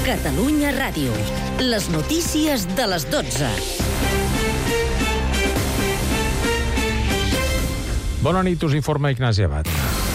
Catalunya Ràdio. Les notícies de les 12. Bona nit, us informa Ignasi Abad.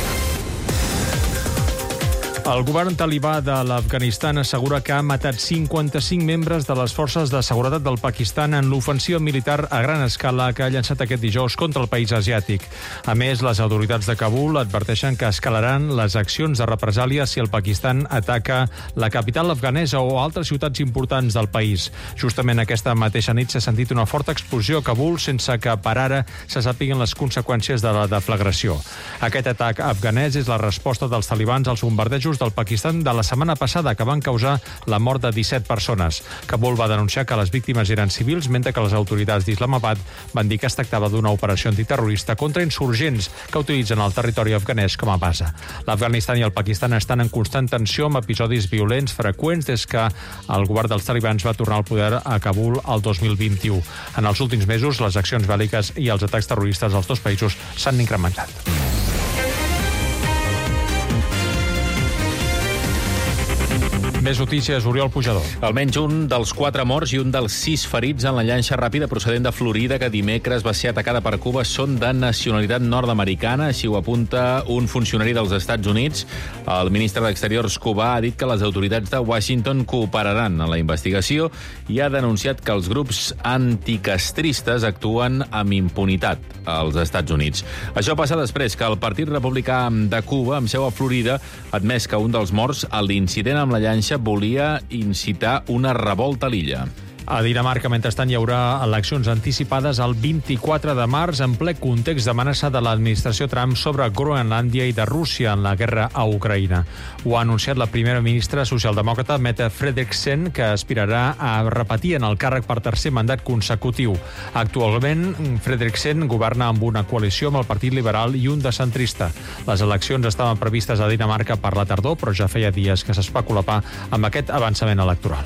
El govern talibà de l'Afganistan assegura que ha matat 55 membres de les forces de seguretat del Pakistan en l'ofensiva militar a gran escala que ha llançat aquest dijous contra el país asiàtic. A més, les autoritats de Kabul adverteixen que escalaran les accions de represàlia si el Pakistan ataca la capital afganesa o altres ciutats importants del país. Justament aquesta mateixa nit s'ha sentit una forta explosió a Kabul sense que per ara se sàpiguen les conseqüències de la deflagració. Aquest atac afganès és la resposta dels talibans als bombardejos del Pakistan de la setmana passada, que van causar la mort de 17 persones. Kabul va denunciar que les víctimes eren civils, mentre que les autoritats d'Islamabad van dir que es tractava d'una operació antiterrorista contra insurgents que utilitzen el territori afganès com a base. L'Afganistan i el Pakistan estan en constant tensió amb episodis violents freqüents des que el govern dels talibans va tornar al poder a Kabul el 2021. En els últims mesos, les accions bèl·liques i els atacs terroristes als dos països s'han incrementat. Més notícies, Oriol Pujador. Almenys un dels 4 morts i un dels 6 ferits en la llanxa ràpida procedent de Florida que dimecres va ser atacada per Cuba són de nacionalitat nord-americana, així ho apunta un funcionari dels Estats Units. El ministre d'Exteriors cubà ha dit que les autoritats de Washington cooperaran en la investigació i ha denunciat que els grups anticastristes actuen amb impunitat als Estats Units. Això passa després que el Partit Republicà de Cuba, amb seu a Florida, ha admès que un dels morts a l'incident amb la llanxa volia incitar una revolta a l'illa. A Dinamarca, mentrestant, hi haurà eleccions anticipades el 24 de març en ple context d'amenaça de l'administració Trump sobre Groenlàndia i de Rússia en la guerra a Ucraïna. Ho ha anunciat la primera ministra socialdemòcrata Mette Frederiksen, que aspirarà a repetir en el càrrec per tercer mandat consecutiu. Actualment, Frederiksen governa amb una coalició amb el Partit Liberal i un de centrista. Les eleccions estaven previstes a Dinamarca per la tardor, però ja feia dies que s'especulava amb aquest avançament electoral.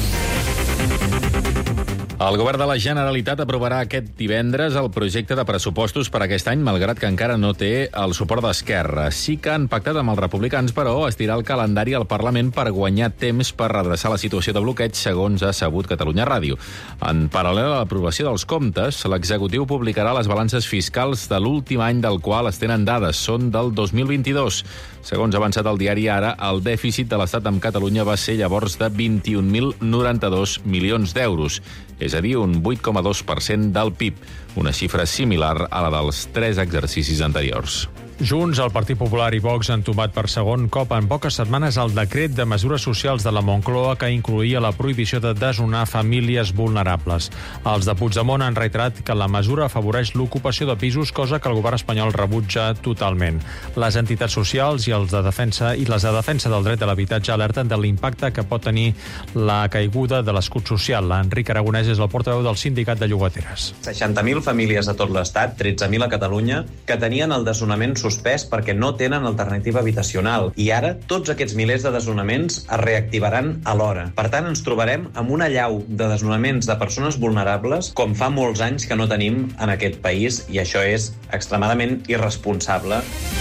El govern de la Generalitat aprovarà aquest divendres el projecte de pressupostos per aquest any, malgrat que encara no té el suport d'Esquerra. Sí que han pactat amb els republicans, però, estirar el calendari al Parlament per guanyar temps per redreçar la situació de bloqueig, segons ha sabut Catalunya Ràdio. En paral·lel a l'aprovació dels comptes, l'executiu publicarà les balances fiscals de l'últim any del qual es tenen dades. Són del 2022. Segons ha avançat el diari Ara, el dèficit de l'Estat amb Catalunya va ser llavors de 21.092 milions d'euros. És a dir, un 8,2% del PIB, una xifra similar a la dels 3 exercicis anteriors. Junts, el Partit Popular i Vox han tombat per segon cop en poques setmanes el decret de mesures socials de la Moncloa que incloïa la prohibició de desnonar famílies vulnerables. Els de Puigdemont han reiterat que la mesura afavoreix l'ocupació de pisos, cosa que el govern espanyol rebutja totalment. Les entitats socials i les de defensa del dret de l'habitatge alerten de l'impacte que pot tenir la caiguda de l'escut social. Enric Aragonès és el portaveu del sindicat de llogateres. 60.000 famílies a tot l'Estat, 13.000 a Catalunya, que tenien el desnonament suspès perquè no tenen alternativa habitacional. I ara tots aquests milers de desnonaments es reactivaran alhora. Per tant, ens trobarem amb una allau de desnonaments de persones vulnerables com fa molts anys que no tenim en aquest país, i això és extremadament irresponsable.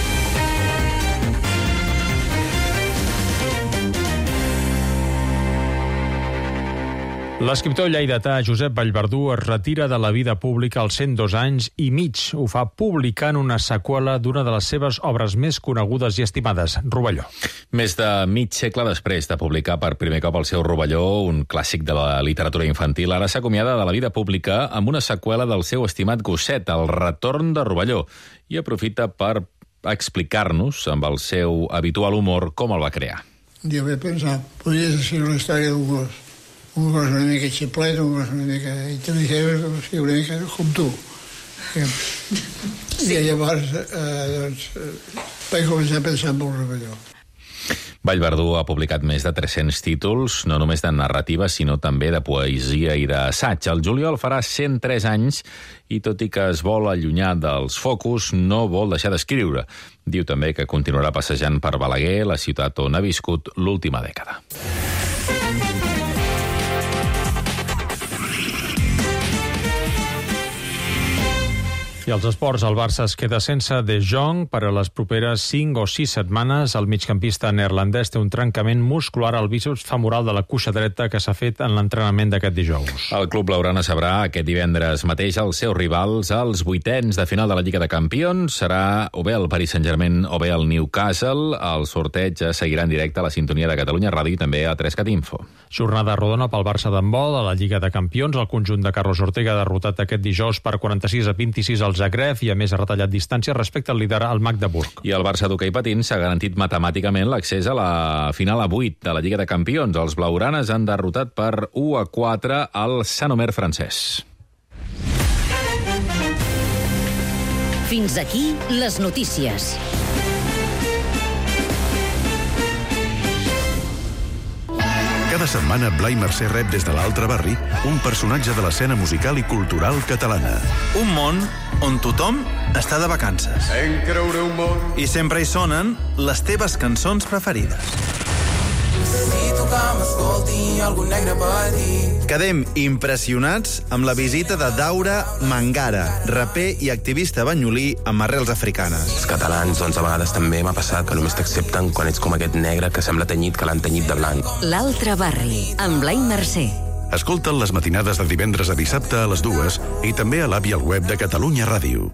L'escriptor lleidatà Josep Vallverdú es retira de la vida pública als 102 anys i mig. Ho fa publicant una seqüela d'una de les seves obres més conegudes i estimades, Rovelló. Més de mig segle després de publicar per primer cop el seu Rovelló, un clàssic de la literatura infantil, ara s'acomiada de la vida pública amb una seqüela del seu estimat gosset, El retorn de Rovelló, i aprofita per explicar-nos, amb el seu habitual humor, com el va crear. Jo vaig pensar, podria ser una història d'un gos. Un gos una mica xiplet, un gos una mica intel·ligent, una mica com tu. I llavors vaig començar a pensar en el Rovelló. Vallverdú ha publicat més de 300 títols, no només de narrativa, sinó també de poesia i d'assaig. El juliol farà 103 anys i, tot i que es vol allunyar dels focus, no vol deixar d'escriure. Diu també que continuarà passejant per Balaguer, la ciutat on ha viscut l'última dècada. I als esports, el Barça es queda sense De Jong per a les properes 5 o 6 setmanes. El migcampista neerlandès té un trencament muscular al bíceps femoral de la cuixa dreta que s'ha fet en l'entrenament d'aquest dijous. El club blaugrana sabrà aquest divendres mateix els seus rivals als vuitens de final de la Lliga de Campions. Serà o bé el Paris Saint-Germain o bé el Newcastle. El sorteig seguirà en directe a la sintonia de Catalunya Ràdio i també a 3cat Info. Jornada rodona pel Barça d'handbol a la Lliga de Campions. El conjunt de Carlos Ortega ha derrotat aquest dijous per 46-26 al Zagreb i a més ha retallat distància respecte al líder al Magdeburg. I el Barça d'hoquei patins s'ha garantit matemàticament l'accés a la final a 8 de la Lliga de Campions. Els blaugranes han derrotat per 1-4 al Saint-Omer francès. Fins aquí les notícies. Cada setmana Blai Mercè rep des de l'altre barri un personatge de l'escena musical i cultural catalana. Un món on tothom està de vacances. I sempre hi sonen les teves cançons preferides. Quedem impressionats amb la visita de Daura Mangara, raper i activista banyolí amb arrels africanes. Els catalans, doncs, a vegades també m'ha passat que només t'accepten quan ets com aquest negre que sembla tenyit, que l'han tenyit de blanc. L'altre barri, amb Blai Mercè. Escolta'n les matinades de divendres a dissabte a les 2 i també a l'app i al web de Catalunya Ràdio.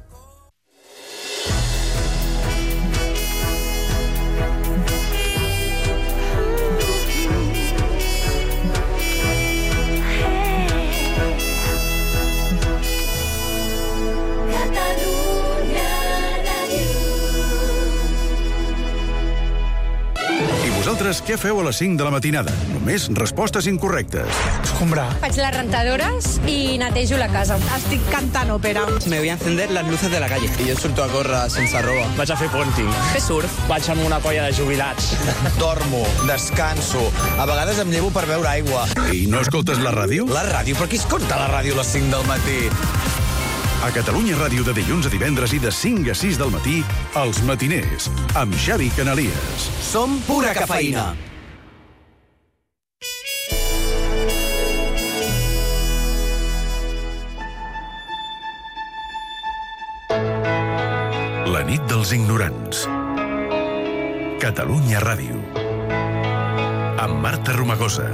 Vosaltres què feu a les 5 de la matinada? Només respostes incorrectes. Escombrar. Faig les rentadores i netejo la casa. Estic cantant òpera. Me voy a encender las luces de la calle. I jo surto a córrer sense roba. Vaig a fer ponting. Fer surf. Vaig amb una colla de jubilats. Dormo, descanso. A vegades em llevo per beure aigua. I no escoltes la ràdio? La ràdio? Per qui escolta la ràdio a les 5 del matí? A Catalunya Ràdio de dilluns a divendres i de 5 a 6 del matí, Els Matiners, amb Xavi Canalies. Som pura cafeïna. La nit dels ignorants. Catalunya Ràdio. Amb Marta Romagosa.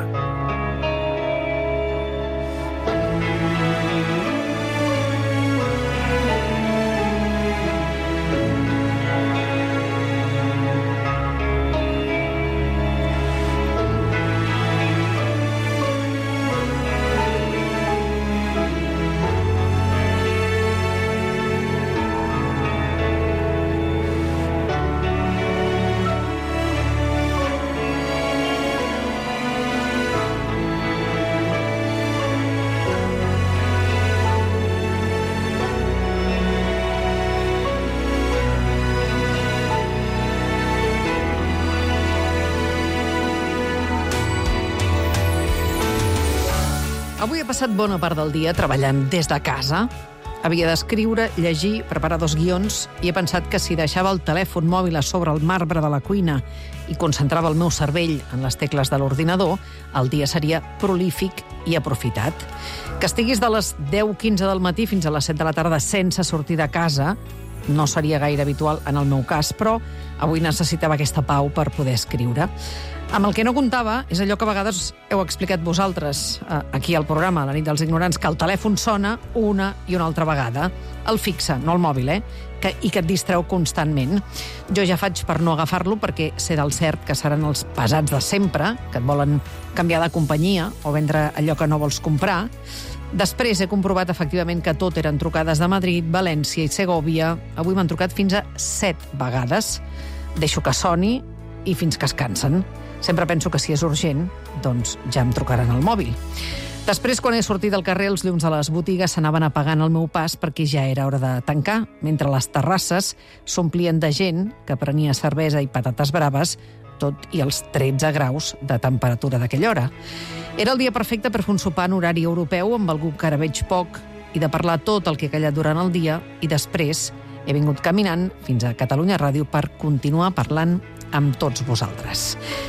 Avui he passat bona part del dia treballant des de casa. Havia d'escriure, llegir, preparar 2 guions i he pensat que si deixava el telèfon mòbil a sobre el marbre de la cuina i concentrava el meu cervell en les tecles de l'ordinador, el dia seria prolífic i aprofitat. Que estiguis de les 10:15 del matí fins a les 7 de la tarda sense sortir de casa no seria gaire habitual en el meu cas, però avui necessitava aquesta pau per poder escriure. Amb el que no comptava és allò que a vegades heu explicat vosaltres aquí al programa, a la nit dels ignorants, que el telèfon sona una i una altra vegada. El fixe, no el mòbil, i que et distreu constantment. Jo ja faig per no agafar-lo perquè sé del cert que seran els pesats de sempre, que et volen canviar de companyia o vendre allò que no vols comprar. Després he comprovat efectivament que tot eren trucades de Madrid, València i Segòvia. Avui m'han trucat fins a 7 vegades. Deixo que soni i fins que es cansen. Sempre penso que si és urgent, doncs ja em trucaran al mòbil. Després, quan he sortit al carrer, els llums de les botigues s'anaven apagant al meu pas perquè ja era hora de tancar, mentre les terrasses s'omplien de gent que prenia cervesa i patates braves, tot i els 13 graus de temperatura d'aquella hora. Era el dia perfecte per fer un sopar en horari europeu amb algú que ara veig poc i de parlar tot el que he callat durant el dia, i després he vingut caminant fins a Catalunya Ràdio per continuar parlant amb tots vosaltres.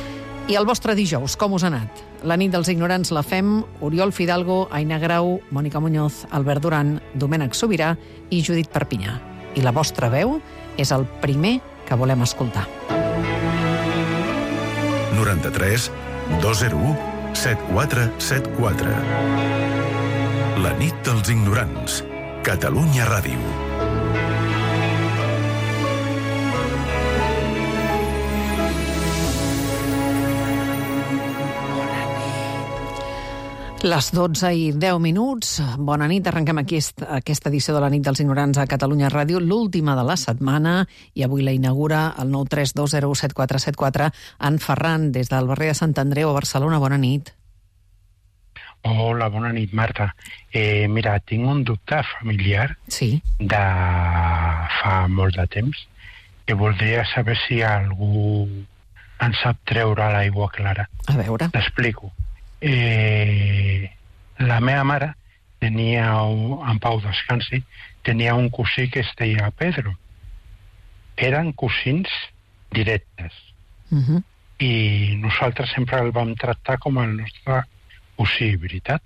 I el vostre dijous, com us ha anat? La nit dels ignorants la fem Oriol Fidalgo, Aina Grau, Mònica Muñoz, Albert Duran, Domènec Sobirà i Judit Perpinyà. I la vostra veu és el primer que volem escoltar. 93 201 7474. La nit dels ignorants. Catalunya Ràdio. Les 12 i 10 minuts. Bona nit. Arrenquem aquesta edició de la nit dels ignorants a Catalunya Ràdio, l'última de la setmana, i avui la inaugura el 932017474 en Ferran, des del barri de Sant Andreu, a Barcelona. Bona nit. Hola, bona nit, Marta. Mira, tinc un dubte familiar de fa molt de temps que voldria saber si algú en sap treure l'aigua clara. A veure. T'explico. La meva mare tenia, en pau descansi, tenia un cosí que es deia Pedro. Eren cosins directes. I nosaltres sempre el vam tractar com el nostre cosí, veritat?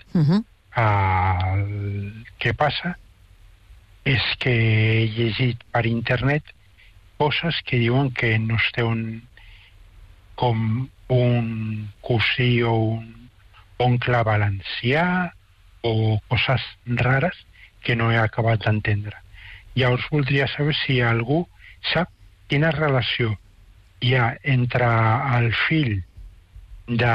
El que passa és que he llegit per internet coses que diuen que no es té com un cosí o un oncle valencià o coses rares que no he acabat d'entendre. Llavors voldria saber si algú sap quina relació hi ha entre el fill de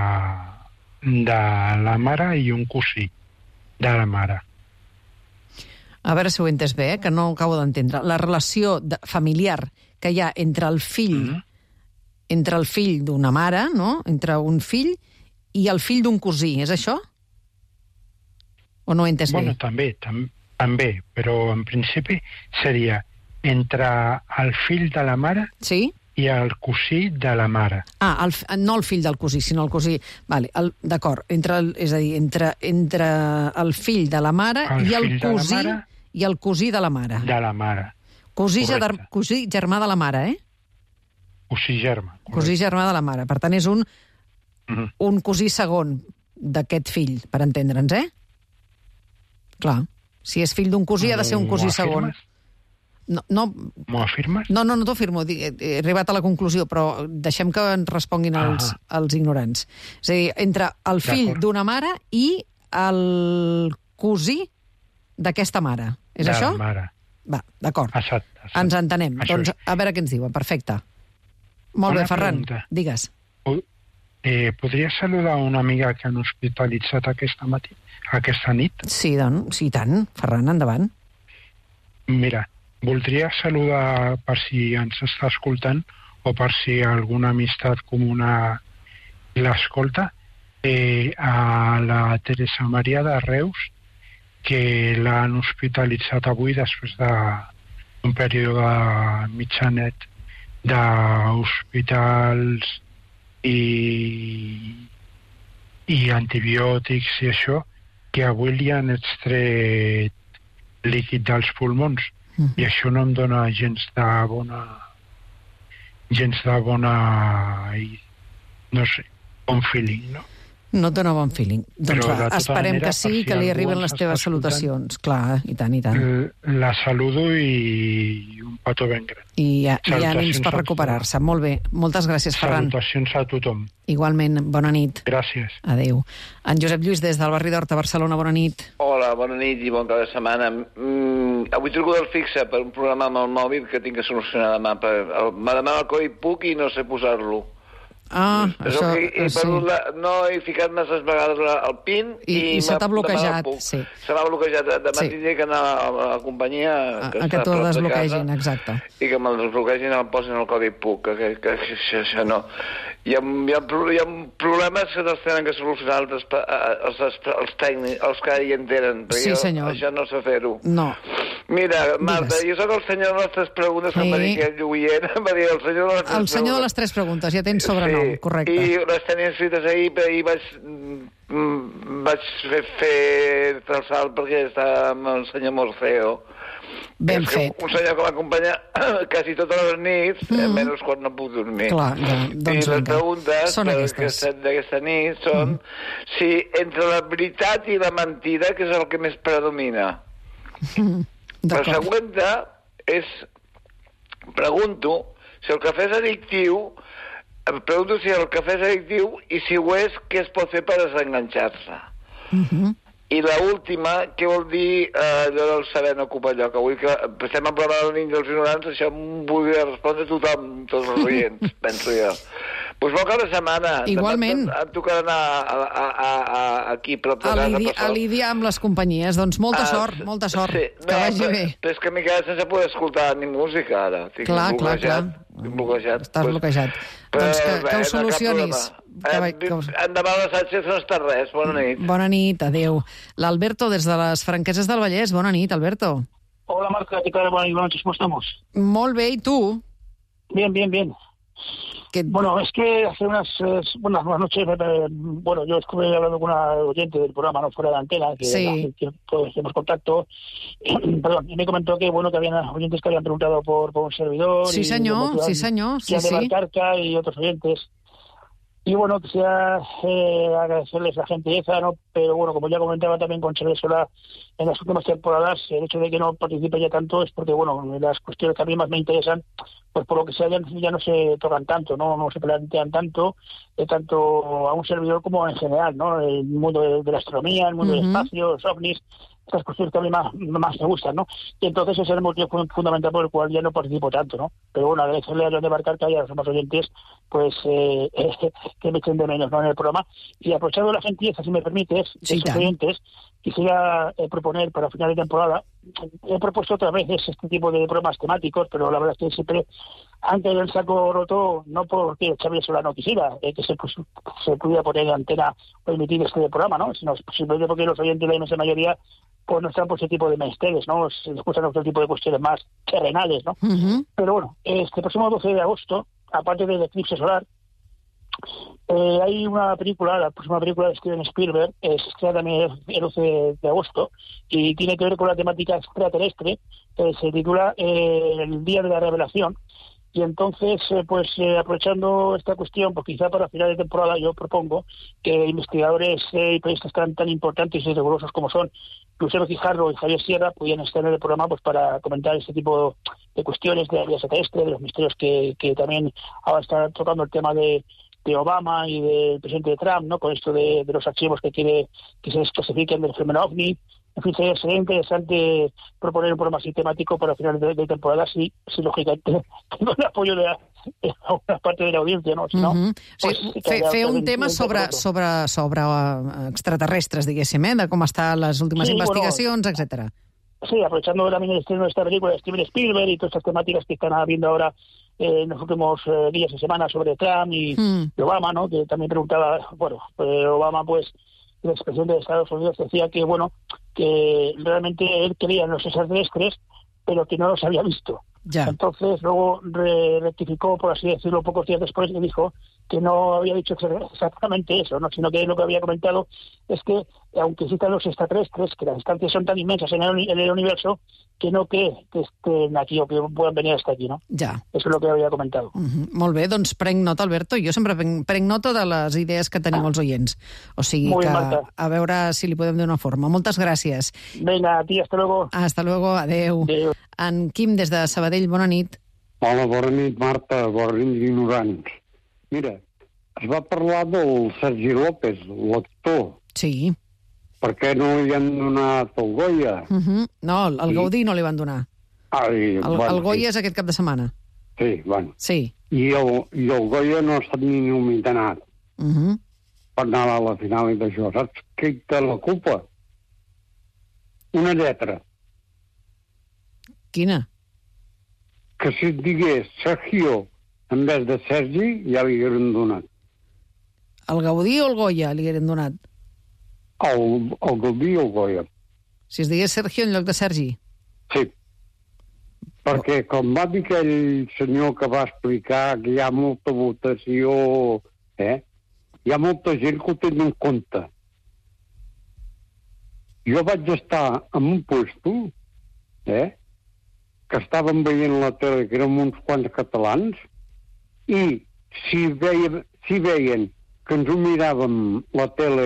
la mare i un cosí de la mare. A veure si ho he entès bé, que no ho acabo d'entendre. La relació familiar que hi ha entre el fill d'una mare, no? Entre un fill i el fill d'un cosí, és això? O no ho he entès bé? Bueno, també, però en principi seria entre el fill de la mare i el cosí de la mare. No el fill del cosí, sinó el cosí. Vale, d'acord, és a dir, entre el fill de la mare i el cosí de la mare. De la mare. Cosí germà de la mare, eh? Cosí germà. Cosí germà de la mare. Per tant, és un cosí segon d'aquest fill, per entendre'ns, eh? Clar, si és fill d'un cosí ha de ser un cosí segon. M'ho afirmes? No t'ho afirmo, he arribat a la conclusió, però deixem que ens responguin els ignorants. És a dir, entre el fill d'una mare i el cosí d'aquesta mare. És això? De la mare. Va, d'acord. Exacte. Ens entenem. Doncs a veure què ens diuen. Perfecte. Molt bé, Ferran, digues. Podria saludar una amiga que han hospitalitzat aquesta nit? Sí, doncs, sí, tant. Ferran, endavant. Mira, voldria saludar, per si ens està escoltant, o per si alguna amistat comuna l'escolta, a la Teresa Maria de Reus, que l'han hospitalitzat avui després d'un període mitjanet d'hospitals i antibiòtics i això, que avui li han extret líquid dels pulmons i això no em dona gens de bona no sé, bon feeling, no? No et dona bon feeling. Doncs va, esperem que sí, que li arriben les teves salutacions. Clar, i tant, i tant. La saludo i un petó ben gran. I ànims per recuperar-se. Molt bé. Moltes gràcies, Ferran. Salutacions a tothom. Igualment, bona nit. Gràcies. Adéu. En Josep Lluís, des del barri d'Horta, Barcelona, bona nit. Hola, bona nit i bon cap de setmana. Avui truco del fixe per un programa amb el mòbil que tinc que solucionar demà. M'ha demanat el codi PUC i no sé posar-lo. Això... No he ficat masses vegades el PIN i se t'ha bloquejat. Se m'ha bloquejat. Demà tindré que anar a la companyia que t'ho desbloquegin, exacte. I que me'l desbloquegin i em posin el codi PUC, que això no. Hi ha problemes que els tenen que solucionar els tècnics, els que hi entenen, perquè això no sé fer-ho. No. Mira, Marta, jo soc el senyor de les tres preguntes, com va dir aquell Lluïent, va dir el senyor de les tres preguntes. El senyor de les tres preguntes, ja tens sobrenom, correcte. I les tenia escrites ahir, però ahir vaig fer el salt perquè estava amb el senyor Morceo. Ben fet. Un senyor que m'acompanya quasi totes les nits, menys quan no puc dormir. Clar, doncs I les preguntes d'aquesta nit són si entre la veritat i la mentida, què és el que més predomina. La següent és, pregunto si el cafè és addictiu, i si ho és, què es pot fer per desenganxar-se. I l'última, què vol dir allò del saber no ocupa lloc? Avui que estem en programa del Niny dels Ignorants, això em volia respondre tothom, tots els oients, penso jo. Doncs bon cap de setmana. Igualment. Em tocarà anar aquí prop de casa. A lidiar amb les companyies. Doncs molta sort, que vagi bé. Però és que m'he quedat sense poder escoltar ni música, ara. Clar. Estic bloquejat. Estàs bloquejat. Doncs que ho solucionis. Endavant la Sánchez no està res. Bona nit. Bona nit, adéu. L'Alberto, des de les Franqueses del Vallès. Bona nit, Alberto. Hola, Marta, ¿qué tal? Buenas noches, ¿cómo estamos? Molt bé, ¿y tú? Bien. Bueno, es que hace unas noches, bueno, yo estuve hablando con una oyente del programa, no fuera de antena, que hacemos contacto, perdón, y me comentó que bueno que había oyentes que habían preguntado por un servidor. Sí, señor. De Valcarca y otros oyentes. Y bueno, quisiera agradecerles la gentileza, ¿no? Pero bueno, como ya comentaba también con Xavier Solà en las últimas temporadas, el hecho de que no participe ya tanto es porque, bueno, las cuestiones que a mí más me interesan, pues por lo que sea ya no se tocan tanto, no se plantean tanto a un servidor como en general, ¿no? El mundo de la astronomía, el mundo del espacio, los ovnis, estas cuestiones que a mí más me gustan, ¿no? Y entonces ese es el motivo fundamental por el cual ya no participo tanto, ¿no? Pero bueno, agradecerle a John de Valcarca y a los demás oyentes, pues, que me echen de menos, ¿no? En el programa. Y aprovechando la gentileza, si me permites, de sus oyentes, quisiera proponer para final de temporada, he propuesto otra vez este tipo de programas temáticos, pero la verdad es que siempre han caído el saco roto, no porque Xavier Solà no quisiera que se pudiera poner en antena o emitir este programa, ¿no? Sino simplemente porque los oyentes de la inmensa mayoría pues no están por ese tipo de menesteres, ¿no? Se les gustan otro tipo de cuestiones más terrenales, ¿no? Pero bueno, este próximo 12 de agosto, aparte del eclipse solar, hay una película, la próxima película de Steven Spielberg, se estrena también el 12 de agosto, y tiene que ver con la temática extraterrestre, se titula El Día de la Revelación. Y entonces, aprovechando esta cuestión, pues quizá para final de temporada yo propongo que investigadores y periodistas tan importantes y rigurosos como son Lucero Quijarro y Javier Sierra pudieran estar en el programa pues para comentar este tipo de cuestiones de la vida extraterrestre, de los misterios que también ahora está tocando el tema de Obama y del presidente Trump, ¿no? Con esto de los archivos que quiere que se desclasifiquen del fenómeno OVNI. En fin, sería interesante proponer un programa sistemático para final de temporada, si lógicamente tengo el apoyo de una parte de la audiencia, no? Si no, fer un tema sobre extraterrestres, diguéssim, de com estan les últimes investigacions, etcétera. Sí, aprovechando también el estreno de esta película de Steven Spielberg y todas estas temáticas que están habiendo ahora en los últimos días y semanas sobre Trump y Obama, ¿no? Que también preguntaba, Obama, pues, el expresidente de Estados Unidos decía que, bueno, que realmente él creía en los extraterrestres, pero que no los había visto. Ya. Entonces luego rectificó, por así decirlo, pocos días después, y dijo que no había dicho exactamente eso, ¿no? Sino que lo que había comentado es que, aunque existan los extraterrestres, que las distancias son tan inmensas en el universo, que no que estén aquí o que puedan venir hasta aquí, ¿no? Ja. Eso es lo que había comentado. Molt bé, doncs prenc nota, Alberto. Jo sempre prenc nota de les idees que tenim els oients. O sigui que a veure si li podem donar forma. Moltes gràcies. Venga, a ti, hasta luego. Hasta luego, adeu. En Quim, des de Sabadell, bona nit. Hola, bona nit, Marta, bona nit, ignorants. Mira, es va parlar del Sergi López, l'actor. Sí. Per què no li han donat el Goya? No, el Gaudí no li van donar. El Goya és aquest cap de setmana. Sí, bueno. Sí. I el Goya no ha estat ni nominat per anar a la final i d'això. Saps què té la culpa? Una lletra. Quina? Que si et digués Sergio en vez de Sergi, ja li hagueren donat. El Gaudí o el Goya li hagueren donat? El Gaudí o el Goya. Si es digués Sergio en lloc de Sergi? Sí. Perquè, com va dir aquell senyor que va explicar que hi ha molta votació, hi ha molta gent que ho té en compte. Jo vaig estar en un puesto, que estàvem veient la tele, que érem uns quants catalans, i si veien que ens ho miràvem la tele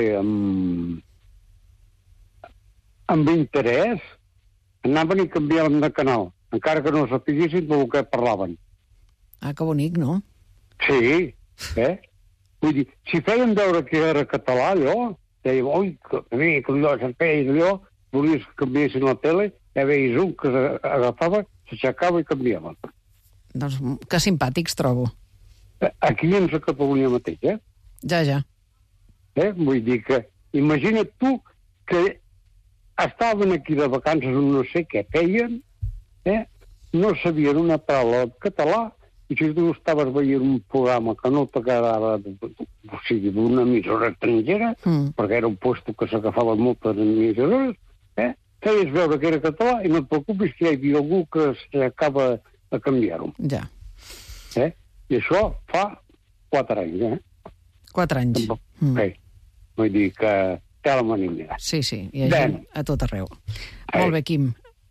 amb interès, anaven i canviaven de canal, encara que no sapiguessin del que parlaven. Ah, que bonic, no? Sí, Vull dir, si feien veure que era català, allò, dèiem, oi, que bé, que allò, s'arpeia allò, volies que canviessin la tele, veies un que s'agafava, s'aixecava i canviava. Doncs que simpàtics trobo. Aquí ens a Catalunya mateix, Ja. Vull dir que, imagina't tu que estaven aquí de vacances, no sé què feien, no sabien una paraula català, i si tu estaves veient un programa que no t'agradava, o sigui, d'una emissora estrangera, perquè era un puesto que s'agafaven moltes emissores, feies veure que era català i no et preocupis que hi havia algú que s'acaba de canviar-ho. Ja. I això fa 4 anys, 4 anys. Vull dir que té la manera. Sí, hi ha gent a tot arreu. Molt bé, Quim.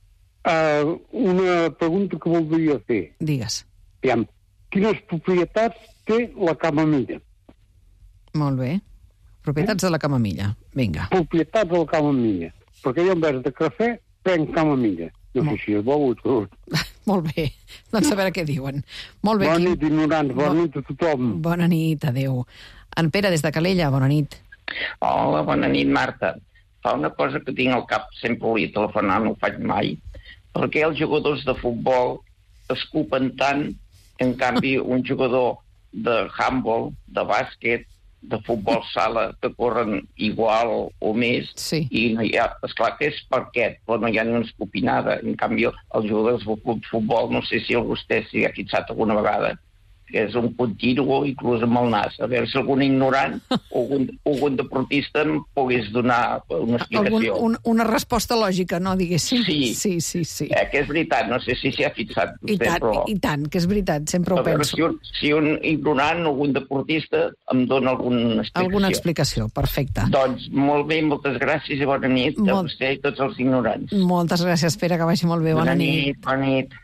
Una pregunta que voldria fer. Digues. Quines propietats té la camamilla? Molt bé. Propietats de la camamilla. Vinga. Propietats de la camamilla. Perquè jo en vez de cafè prenc camamilla. No sé si és bo o tot. Molt bé. Doncs a veure què diuen. Molt bé, Quim. Bona nit, ignorants. Bona nit a tothom. Bona nit, adéu. En Pere, des de Calella, bona nit. Hola, bona nit, Marta. Fa una cosa que tinc al cap, sempre volia telefonar, no ho faig mai, perquè els jugadors de futbol escupen tant. En canvi, un jugador de handball, de bàsquet, de futbol sala, que corren igual o més, i no hi ha, esclar que és parquet, però no hi ha ni una escopinada. En canvi, els jugadors de futbol, no sé si vostè s'hi ha fixat alguna vegada, que és un continuo, inclús amb el nas. A veure si algun ignorant o algun deportista em pogués donar una explicació. Una resposta lògica, no, diguéssim? Sí. Que és veritat, no sé si s'hi ha fixat vostè, però... I tant, que és veritat, sempre ho penso. Si un ignorant o algun deportista em dona alguna explicació. Alguna explicació, perfecte. Doncs molt bé, moltes gràcies i bona nit a vostè i tots els ignorants. Moltes gràcies, Pere, que vagi molt bé. Bona nit. Bona nit.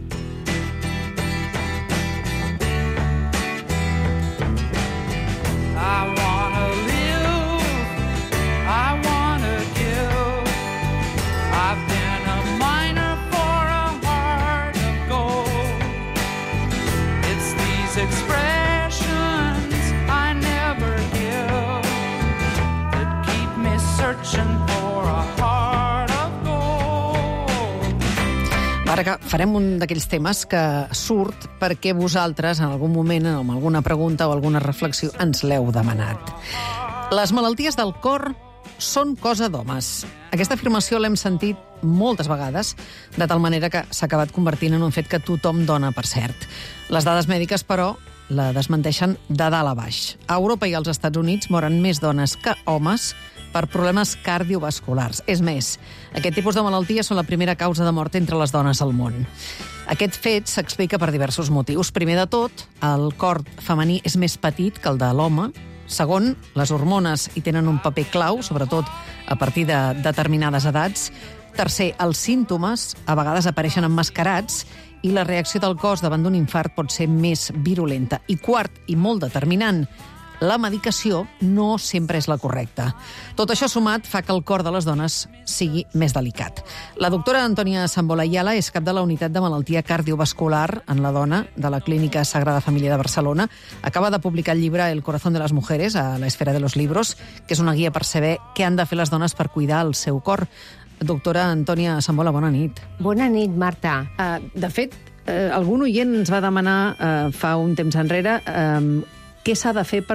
Ara que farem un d'aquells temes que surt perquè vosaltres en algun moment, amb alguna pregunta o alguna reflexió, ens l'heu demanat. Les malalties del cor són cosa d'homes. Aquesta afirmació l'hem sentit moltes vegades, de tal manera que s'ha acabat convertint en un fet que tothom dona per cert. Les dades mèdiques, però, la desmenteixen de dalt a baix. A Europa i als Estats Units moren més dones que homes per problemes cardiovasculars. És més, aquest tipus de malalties són la primera causa de mort entre les dones al món. Aquest fet s'explica per diversos motius. Primer de tot, el cor femení és més petit que el de l'home. Segon, les hormones hi tenen un paper clau, sobretot a partir de determinades edats. Tercer, els símptomes a vegades apareixen emmascarats i la reacció del cos davant d'un infart pot ser més virulenta. I quart, i molt determinant, la medicació no sempre és la correcta. Tot això sumat fa que el cor de les dones sigui més delicat. La doctora Antònia Sambola Ayala és cap de la unitat de malaltia cardiovascular en la dona de la Clínica Sagrada Família de Barcelona. Acaba de publicar el llibre El corazón de las mujeres a la esfera de los libros, que és una guia per saber què han de fer les dones per cuidar el seu cor. Doctora Antònia Sambola, bona nit. Bona nit, Marta. De fet, algun oient ens va demanar fa un temps enrere què s'ha de fer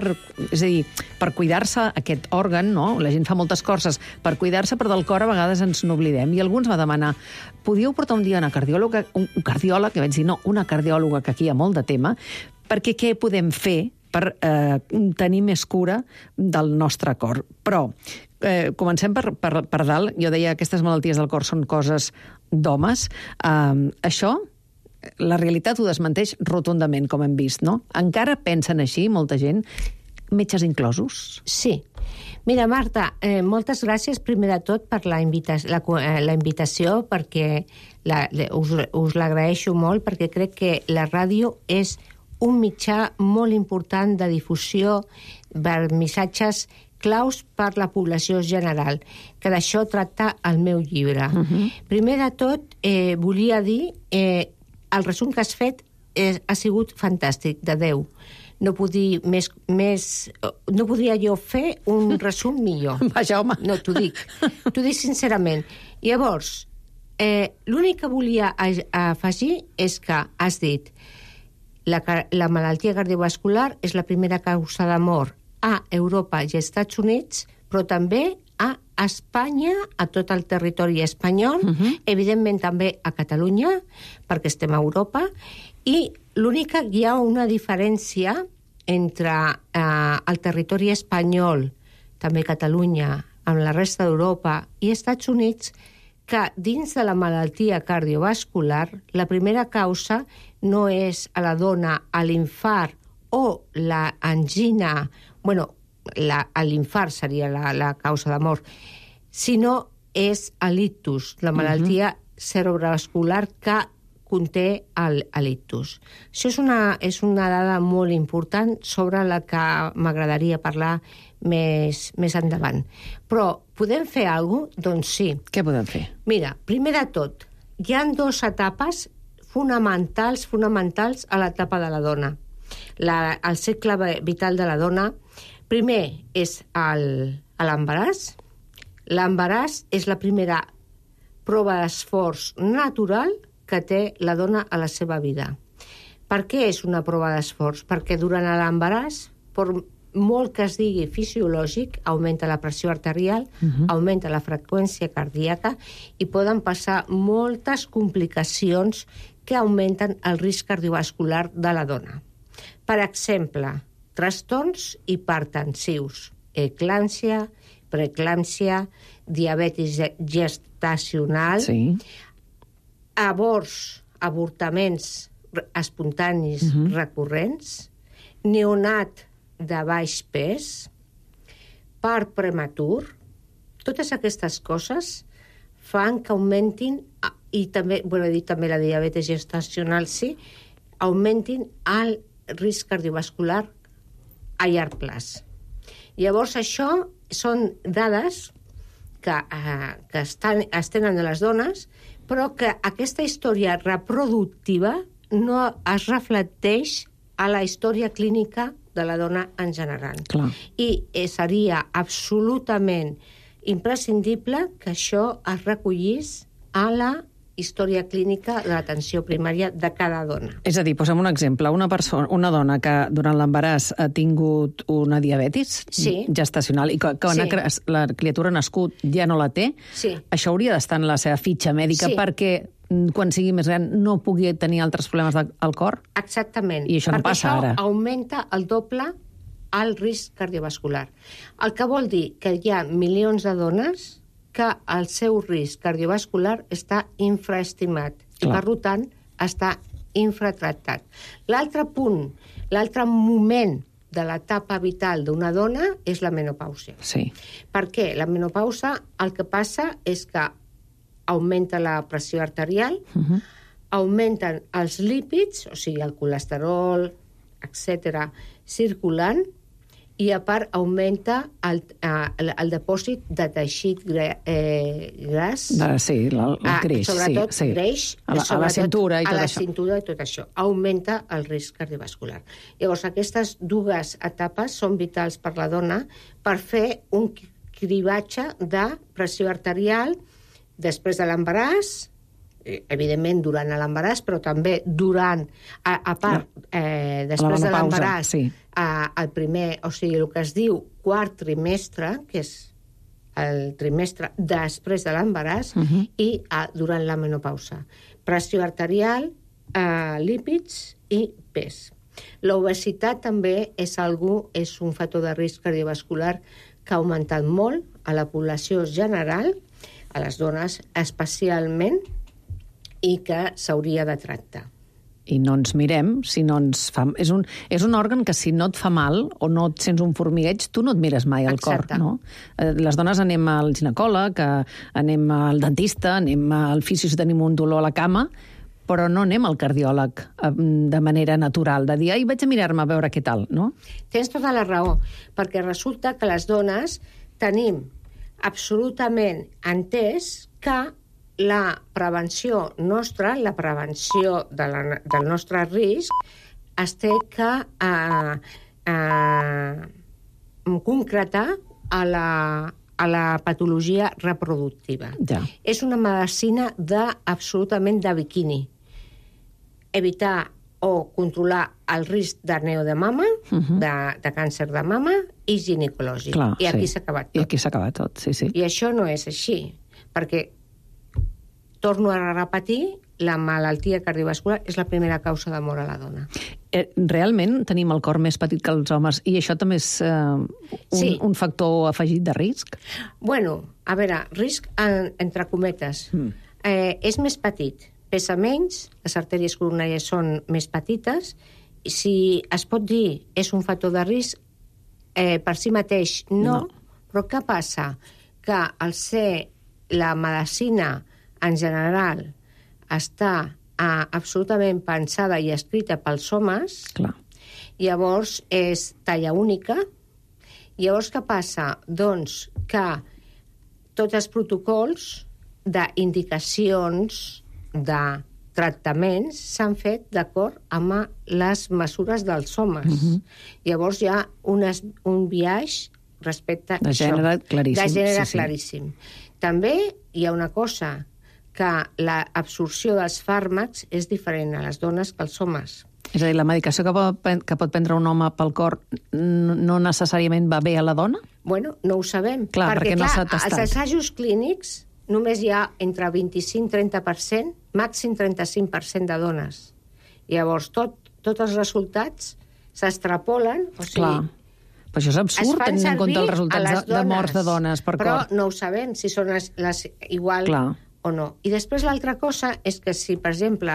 per cuidar-se aquest òrgan, no? La gent fa moltes coses per cuidar-se, però del cor a vegades ens n'oblidem. I algú ens va demanar, podíeu portar un dia a un cardiòleg, que vaig dir, no, una cardiòloga, que aquí hi ha molt de tema, perquè què podem fer per tenir més cura del nostre cor. Però comencem per dalt. Jo deia que aquestes malalties del cor són coses d'homes. Això, la realitat ho desmenteix rotundament, com hem vist, no? Encara pensen així, molta gent. metges inclosos? Sí. Mira, Marta, moltes gràcies primer de tot per la invitació, perquè us l'agraeixo molt, perquè crec que la ràdio és un mitjà molt important de difusió de missatges claus per la població general, que d'això tracta el meu llibre. Primer de tot, volia dir, el resum que has fet ha sigut fantàstic, de 10. No podria jo fer un resum millor. Vaja, home. No, t'ho dic sincerament. Llavors, l'únic que volia afegir és que has dit la malaltia cardiovascular és la primera causa de mort a Europa i als Estats Units, però també a Espanya, a tot el territori espanyol, evidentment també a Catalunya, perquè estem a Europa, i l'única que hi ha una diferència entre el territori espanyol, també Catalunya, amb la resta d'Europa i Estats Units, que dins de la malaltia cardiovascular, la primera causa no és a la dona a l'infart o l'angina, bueno, l'infart seria la causa de mort, sinó és l'ictus, la malaltia cerebrovascular que conté l'ictus. Això és una dada molt important sobre la que m'agradaria parlar més endavant. Però podem fer alguna cosa? Doncs sí. Què podem fer? Mira, primer de tot, hi ha 2 etapes fonamentals a l'etapa de la dona. El cicle vital de la dona, primer és l'embaràs. L'embaràs és la primera prova d'esforç natural que té la dona a la seva vida. Per què és una prova d'esforç? Perquè durant l'embaràs, per molt que es digui fisiològic, augmenta la pressió arterial, augmenta la freqüència cardíaca i poden passar moltes complicacions que augmenten el risc cardiovascular de la dona. Per exemple, trastorns hipertensius, eclàmpsia, preeclàmpsia, diabetis gestacional, avortaments espontanis recurrents, neonat de baix pes, part prematur. Totes aquestes coses fan que augmentin, i també, he dit també la diabetis gestacional, sí, augmentin el risc cardiovascular a llarg plaç. Llavors, això són dades que es tenen de les dones, però que aquesta història reproductiva no es reflecteix a la història clínica de la dona en general. Clar. I seria absolutament imprescindible que això es recollís a la història clínica de l'atenció primària de cada dona. És a dir, posem un exemple. Una dona que durant l'embaràs ha tingut una diabetis gestacional i que la criatura ha nascut ja no la té, això hauria d'estar en la seva fitxa mèdica perquè quan sigui més gran no pugui tenir altres problemes al cor? Exactament. I això no passa ara. Perquè això augmenta el doble el risc cardiovascular. El que vol dir que hi ha milions de dones que el seu risc cardiovascular està infraestimat i, per tant, està infratractat. L'altre punt, l'altre moment de l'etapa vital d'una dona és la menopàusia. Sí. Per què? La menopàusia el que passa és que augmenta la pressió arterial, augmenten els lípids, o sigui, el colesterol, etc., circulant, i a part augmenta el depòsit de teixit gras. Sí, el greix. Sobretot greix. A la cintura i tot això. A la cintura i tot això. Augmenta el risc cardiovascular. Llavors, aquestes 2 etapes són vitals per la dona per fer un cribatge de pressió arterial després de l'embaràs, evidentment durant l'embaràs, però també durant, a part, després de l'embaràs, el primer, o sigui, el que es diu quart trimestre, que és el trimestre després de l'embaràs, i durant la menopausa. Pressió arterial, lípids i pes. L'obesitat també és un factor de risc cardiovascular que ha augmentat molt a la població general, a les dones especialment, i que s'hauria de tractar. i no ens mirem, si no ens fa... És un òrgan que si no et fa mal o no et sents un formigueig, tu no et mires mai al cor, no? Les dones anem al ginecòleg, anem al dentista, anem al fisio si tenim un dolor a la cama, però no anem al cardiòleg de manera natural, de dir, ai, vaig a mirar-me a veure què tal, no? Tens tota la raó, perquè resulta que les dones tenim absolutament entès que la prevenció nostra, la prevenció del nostre risc, es té que concretar a la patologia reproductiva. Ja. És una medicina absolutament de biquini. Evitar o controlar el risc d'hernia de mama, de càncer de mama i ginecològic. Clar, I aquí s'ha acabat tot. I aquí s'ha acabat tot, sí, sí. I això no és així, perquè torno a repetir, la malaltia cardiovascular és la primera causa de mort a la dona. Realment tenim el cor més petit que els homes i això també és un factor afegit de risc? Bueno, a veure, risc entre cometes. És més petit, pesa menys, les artèries coronàries són més petites, i si es pot dir és un factor de risc, per si mateix no. Però què passa? Que al ser la medicina en general està absolutament pensada i escrita pels homes, llavors és talla única. Llavors què passa? Doncs que tots els protocols d'indicacions, de tractaments, s'han fet d'acord amb les mesures dels homes. Llavors hi ha un biaix respecte a això. De gènere claríssim. De gènere claríssim. També hi ha una cosa, que l'absorció dels fàrmacs és diferent a les dones que als homes. És a dir, la medicació que pot prendre un home pel cor no necessàriament va bé a la dona? Bueno, no ho sabem. Perquè no s'ha tastat. Als assajos clínics només hi ha entre 25-30%, màxim 35% de dones. Llavors, tots els resultats s'extrapolen, o sigui... Clar. Però això és absurd, tenint en compte els resultats de morts de dones per cor. Però no ho sabem, si són les igual o no. I després l'altra cosa és que si, per exemple,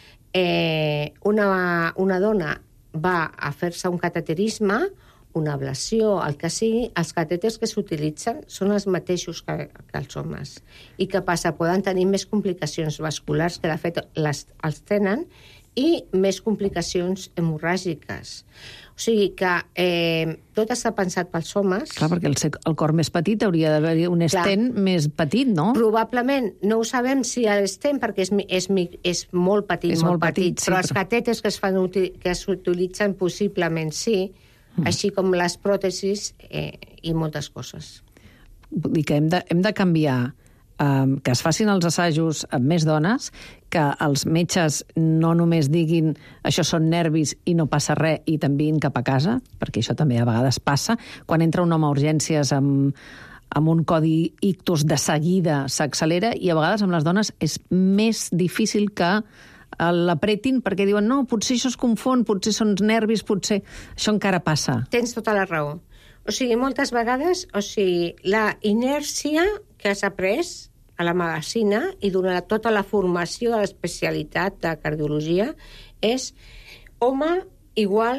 una dona va a fer-se un cateterisme, una ablació, el que sigui, els catèters que s'utilitzen són els mateixos que els homes. I què passa? Poden tenir més complicacions vasculars, que de fet els tenen, i més complicacions hemorràgiques. O sigui que tot està pensat pels homes. Clar, perquè el cor més petit hauria d'haver un estent més petit, no? Probablement. No ho sabem si l'estent, perquè és molt petit, però els catèters que s'utilitzen possiblement sí, així com les pròtesis i moltes coses. Vull dir que hem de canviar que es facin els assajos amb més dones, que els metges no només diguin això són nervis i no passa res i t'enviïn cap a casa, perquè això també a vegades passa. Quan entra un home a urgències amb un codi ictus, de seguida s'accelera, i a vegades amb les dones és més difícil que l'apretin perquè diuen no, potser això es confon, potser són nervis, potser això encara passa. Tens tota la raó. O sigui, moltes vegades, la inèrcia que s'ha après a la medicina i durant tota la formació de l'especialitat de cardiologia és home igual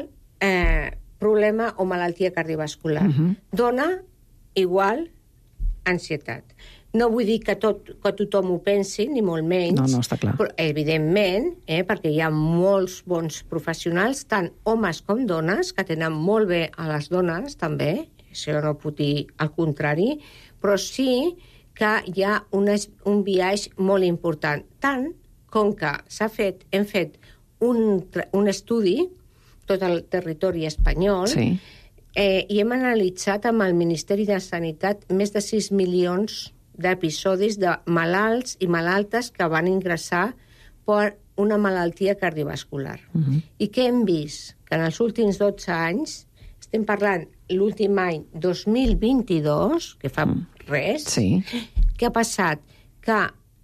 problema o malaltia cardiovascular. Dona igual ansietat. No vull dir que tothom ho pensi, ni molt menys. No, està clar. Però, evidentment, perquè hi ha molts bons professionals, tant homes com dones, que tenen molt bé a les dones, també, això no puc dir el contrari, però sí que hi ha un biaix molt important. Tant com que hem fet un estudi, tot el territori espanyol, i hem analitzat amb el Ministeri de Sanitat més de 6 milions d'episodis de malalts i malaltes que van ingressar per una malaltia cardiovascular. I què hem vist? Que en els últims 12 anys, estem parlant l'últim any 2022, que fa res, què ha passat? Que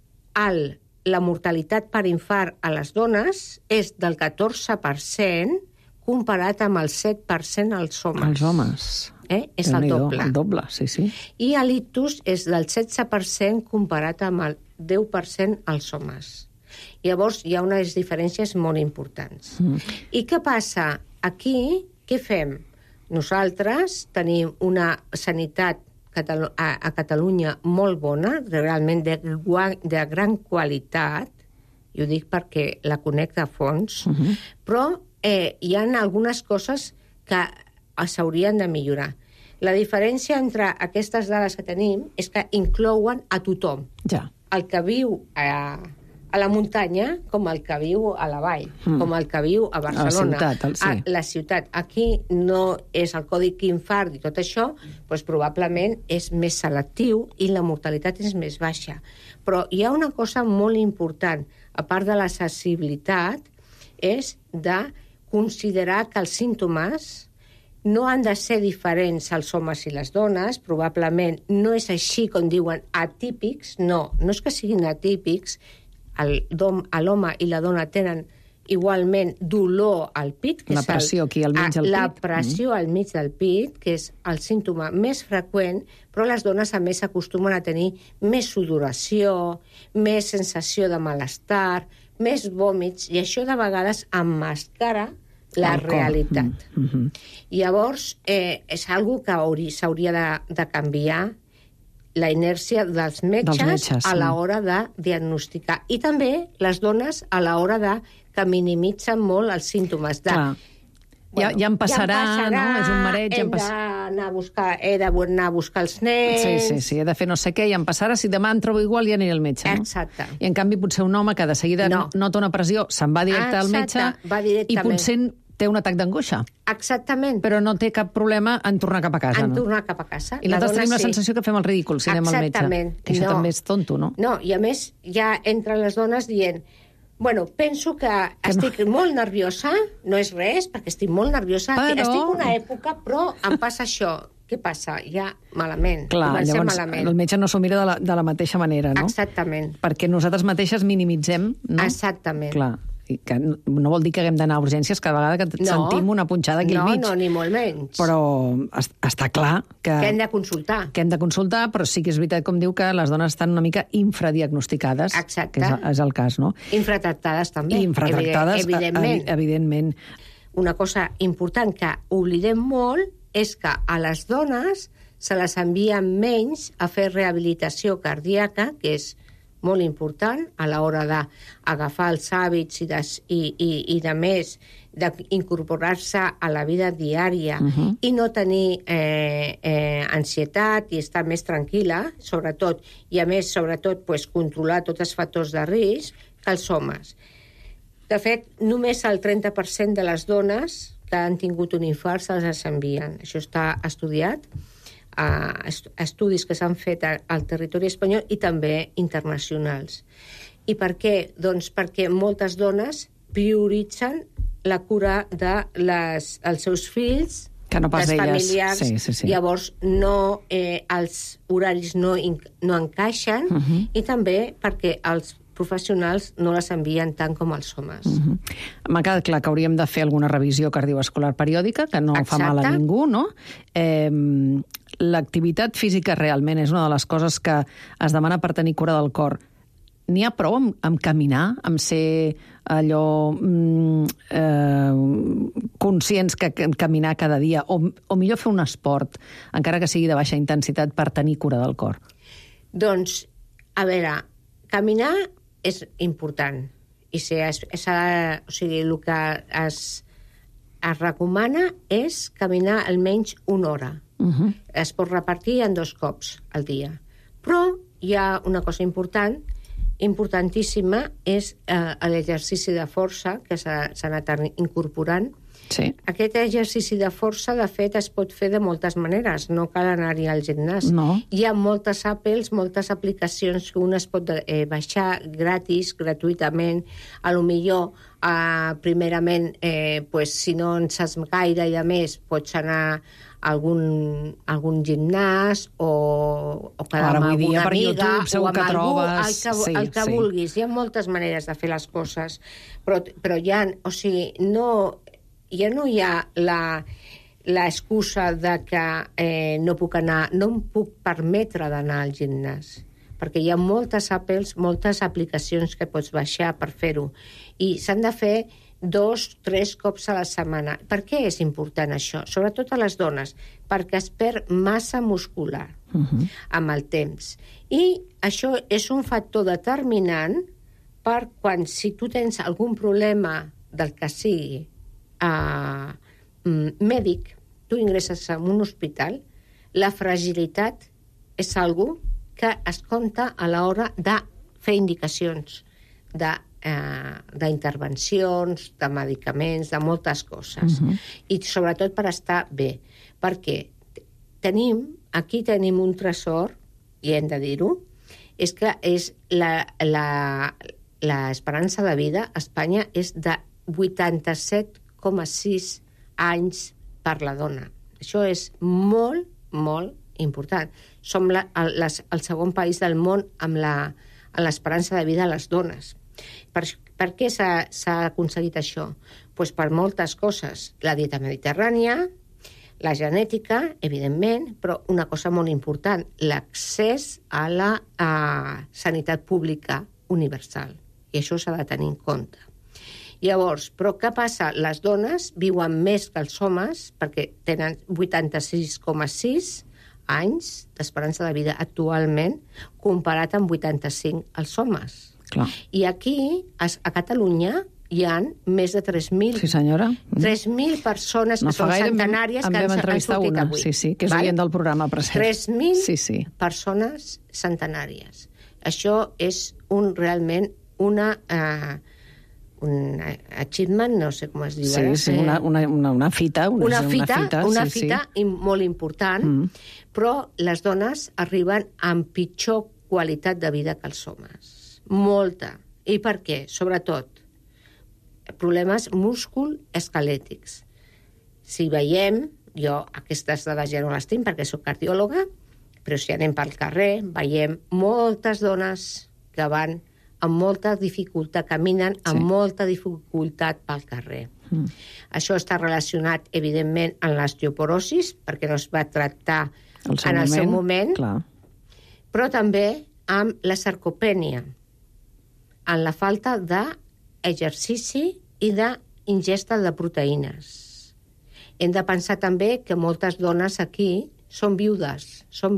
la mortalitat per infart a les dones és del 14% comparat amb el 7% als homes. Els homes. És el doble. El doble, sí. I l'ictus és del 16% comparat amb el 10% als homes. Llavors, hi ha unes diferències molt importants. I què passa? Aquí, què fem? Nosaltres tenim una sanitat a Catalunya molt bona, realment de gran qualitat, i ho dic perquè la conec a fons, però hi ha algunes coses que s'haurien de millorar. La diferència entre aquestes dades que tenim és que inclouen a tothom. El que viu a la muntanya com el que viu a la vall, com el que viu a Barcelona. A la ciutat. Aquí no és el codi infart i tot això, doncs probablement és més selectiu i la mortalitat és més baixa. Però hi ha una cosa molt important, a part de l'accessibilitat, és de considerar que els símptomes no han de ser diferents als homes i les dones, probablement no és així com diuen atípics, no és que siguin atípics, l'home i la dona tenen igualment dolor al pit, que la pressió aquí al mig del pit. La pressió al mig del pit, que és el símptoma més freqüent, però les dones a més s'acostumen a tenir més sudoració, més sensació de malestar, més vòmits, i això de vegades emmascara la realitat. Llavors, és una cosa que s'hauria de canviar, la inèrcia dels metges a l'hora de diagnosticar. I també les dones a l'hora que minimitzen molt els símptomes. Ja em passarà, no? És un mareig. He d'anar a buscar els nens... Sí, he de fer no sé què, i em passarà, si demà em trobo igual ja aniré al metge. Exacte. I en canvi potser un home que de seguida nota una pressió se'n va directe al metge i potser té un atac d'angoixa. Exactament. Però no té cap problema en tornar cap a casa. En tornar cap a casa. I nosaltres tenim la sensació que fem el ridícul si anem al metge. Exactament. Que això també és tonto, no? No, i a més ja entren les dones dient penso que estic molt nerviosa, no és res, perquè estic molt nerviosa, estic en una època, però em passa això. Què passa? Ja malament. Clar, llavors el metge no s'ho mira de la mateixa manera, no? Exactament. Perquè nosaltres mateixes minimitzem, no? Exactament. Clar. Que no vol dir que haguem d'anar a urgències cada vegada que sentim una punxada aquí al mig. No, ni molt menys. Però està clar que hem de consultar. Que hem de consultar, però sí que és veritat, com diu, que les dones estan una mica infradiagnosticades. Exacte. Que és el cas, no? Infratractades també. Infratractades, evidentment. Una cosa important que oblidem molt és que a les dones se les envia menys a fer rehabilitació cardíaca, que és molt important a l'hora d'agafar els hàbits i de més, d'incorporar-se a la vida diària i no tenir ansietat i estar més tranquil·la, sobretot, i a més, sobretot, controlar tots els factors de risc que els homes. De fet, només el 30% de les dones que han tingut un infart se les envien. Això està estudiat. Estudis que s'han fet al territori espanyol i també internacionals. I per què? Doncs perquè moltes dones prioritzen la cura dels seus fills, que no pas dels familiars. Sí. Llavors els horaris no encaixen i també perquè els professionals no les envien tant com els homes. M'ha quedat clar que hauríem de fer alguna revisió cardiovascular periòdica, que no fa mal a ningú, no? L'activitat física realment és una de les coses que es demana per tenir cura del cor. N'hi ha prou amb caminar, amb ser allò conscients que caminar cada dia, o millor fer un esport, encara que sigui de baixa intensitat, per tenir cura del cor? Doncs, a veure, caminar és important. El que es recomana és caminar almenys una hora. Es pot repartir en 2 cops al dia. Però hi ha una cosa importantíssima, és l'exercici de força que s'ha anat incorporant. Sí. Aquest exercici de força, de fet, es pot fer de moltes maneres. No cal anar-hi al gimnàs. No. Hi ha moltes moltes aplicacions que un es pot baixar gratuïtament. A lo millor, primerament, si no en saps gaire i a més, pots anar a algun gimnàs o quedar amb alguna amiga o amb algú, el que vulguis. Hi ha moltes maneres de fer les coses, però ja no hi ha l'excusa de que no em puc permetre d'anar al gimnàs, perquè hi ha moltes apps, moltes aplicacions que pots baixar per fer-ho, i s'han de fer 2-3 cops a la setmana. Per què és important això? Sobretot a les dones, perquè es perd massa muscular amb el temps. I això és un factor determinant per quan, si tu tens algun problema del que sigui mèdic, tu ingresses en un hospital, la fragilitat és algo que es compta a l'hora de fer indicacions d'intervencions, de medicaments, de moltes coses. I sobretot per estar bé. Perquè aquí tenim un tresor, i hem de dir-ho, és que l'esperança de vida a Espanya és de 87,6 anys per la dona. Això és molt, molt important. Som el segon país del món amb l'esperança de vida a les dones. Per què s'ha aconseguit això? Pues per moltes coses. La dieta mediterrània, la genètica, evidentment, però una cosa molt important, l'accés a la sanitat pública universal. I això s'ha de tenir en compte. Llavors, però què passa? Les dones viuen més que els homes perquè tenen 86,6 anys d'esperança de vida actualment, comparat amb 85 els homes. Clar. I aquí, a Catalunya, hi ha més de 3.000 persones que són centenàries que han sortit avui. Sí, que és oient del programa, per cert. 3.000 persones centenàries. Això és realment un achievement, no sé com es diu ara. Sí, una fita. Una fita molt important, però les dones arriben amb pitjor qualitat de vida que els homes. Molta. I per què? Sobretot, problemes musculoesquelètics. Si veiem, jo aquestes dades ja no les tinc perquè soc cardiòloga, però si anem pel carrer, veiem moltes dones que van amb molta dificultat, caminen amb molta dificultat pel carrer. Això està relacionat, evidentment, amb l'osteoporosis, perquè no es va tractar en el seu moment, però també amb la sarcopènia, en la falta d'exercici i d'ingesta de proteïnes. Hem de pensar també que moltes dones aquí són vídues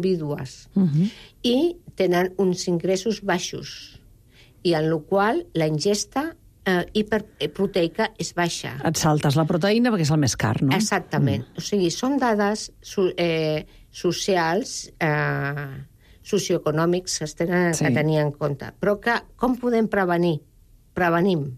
i tenen uns ingressos baixos, i en la qual la ingesta hiperproteica és baixa. Et saltes la proteïna perquè és el més car, no? Exactament. O sigui, són dades socials, socioeconòmics que es tenen que tenir en compte. Però com podem prevenir? Prevenir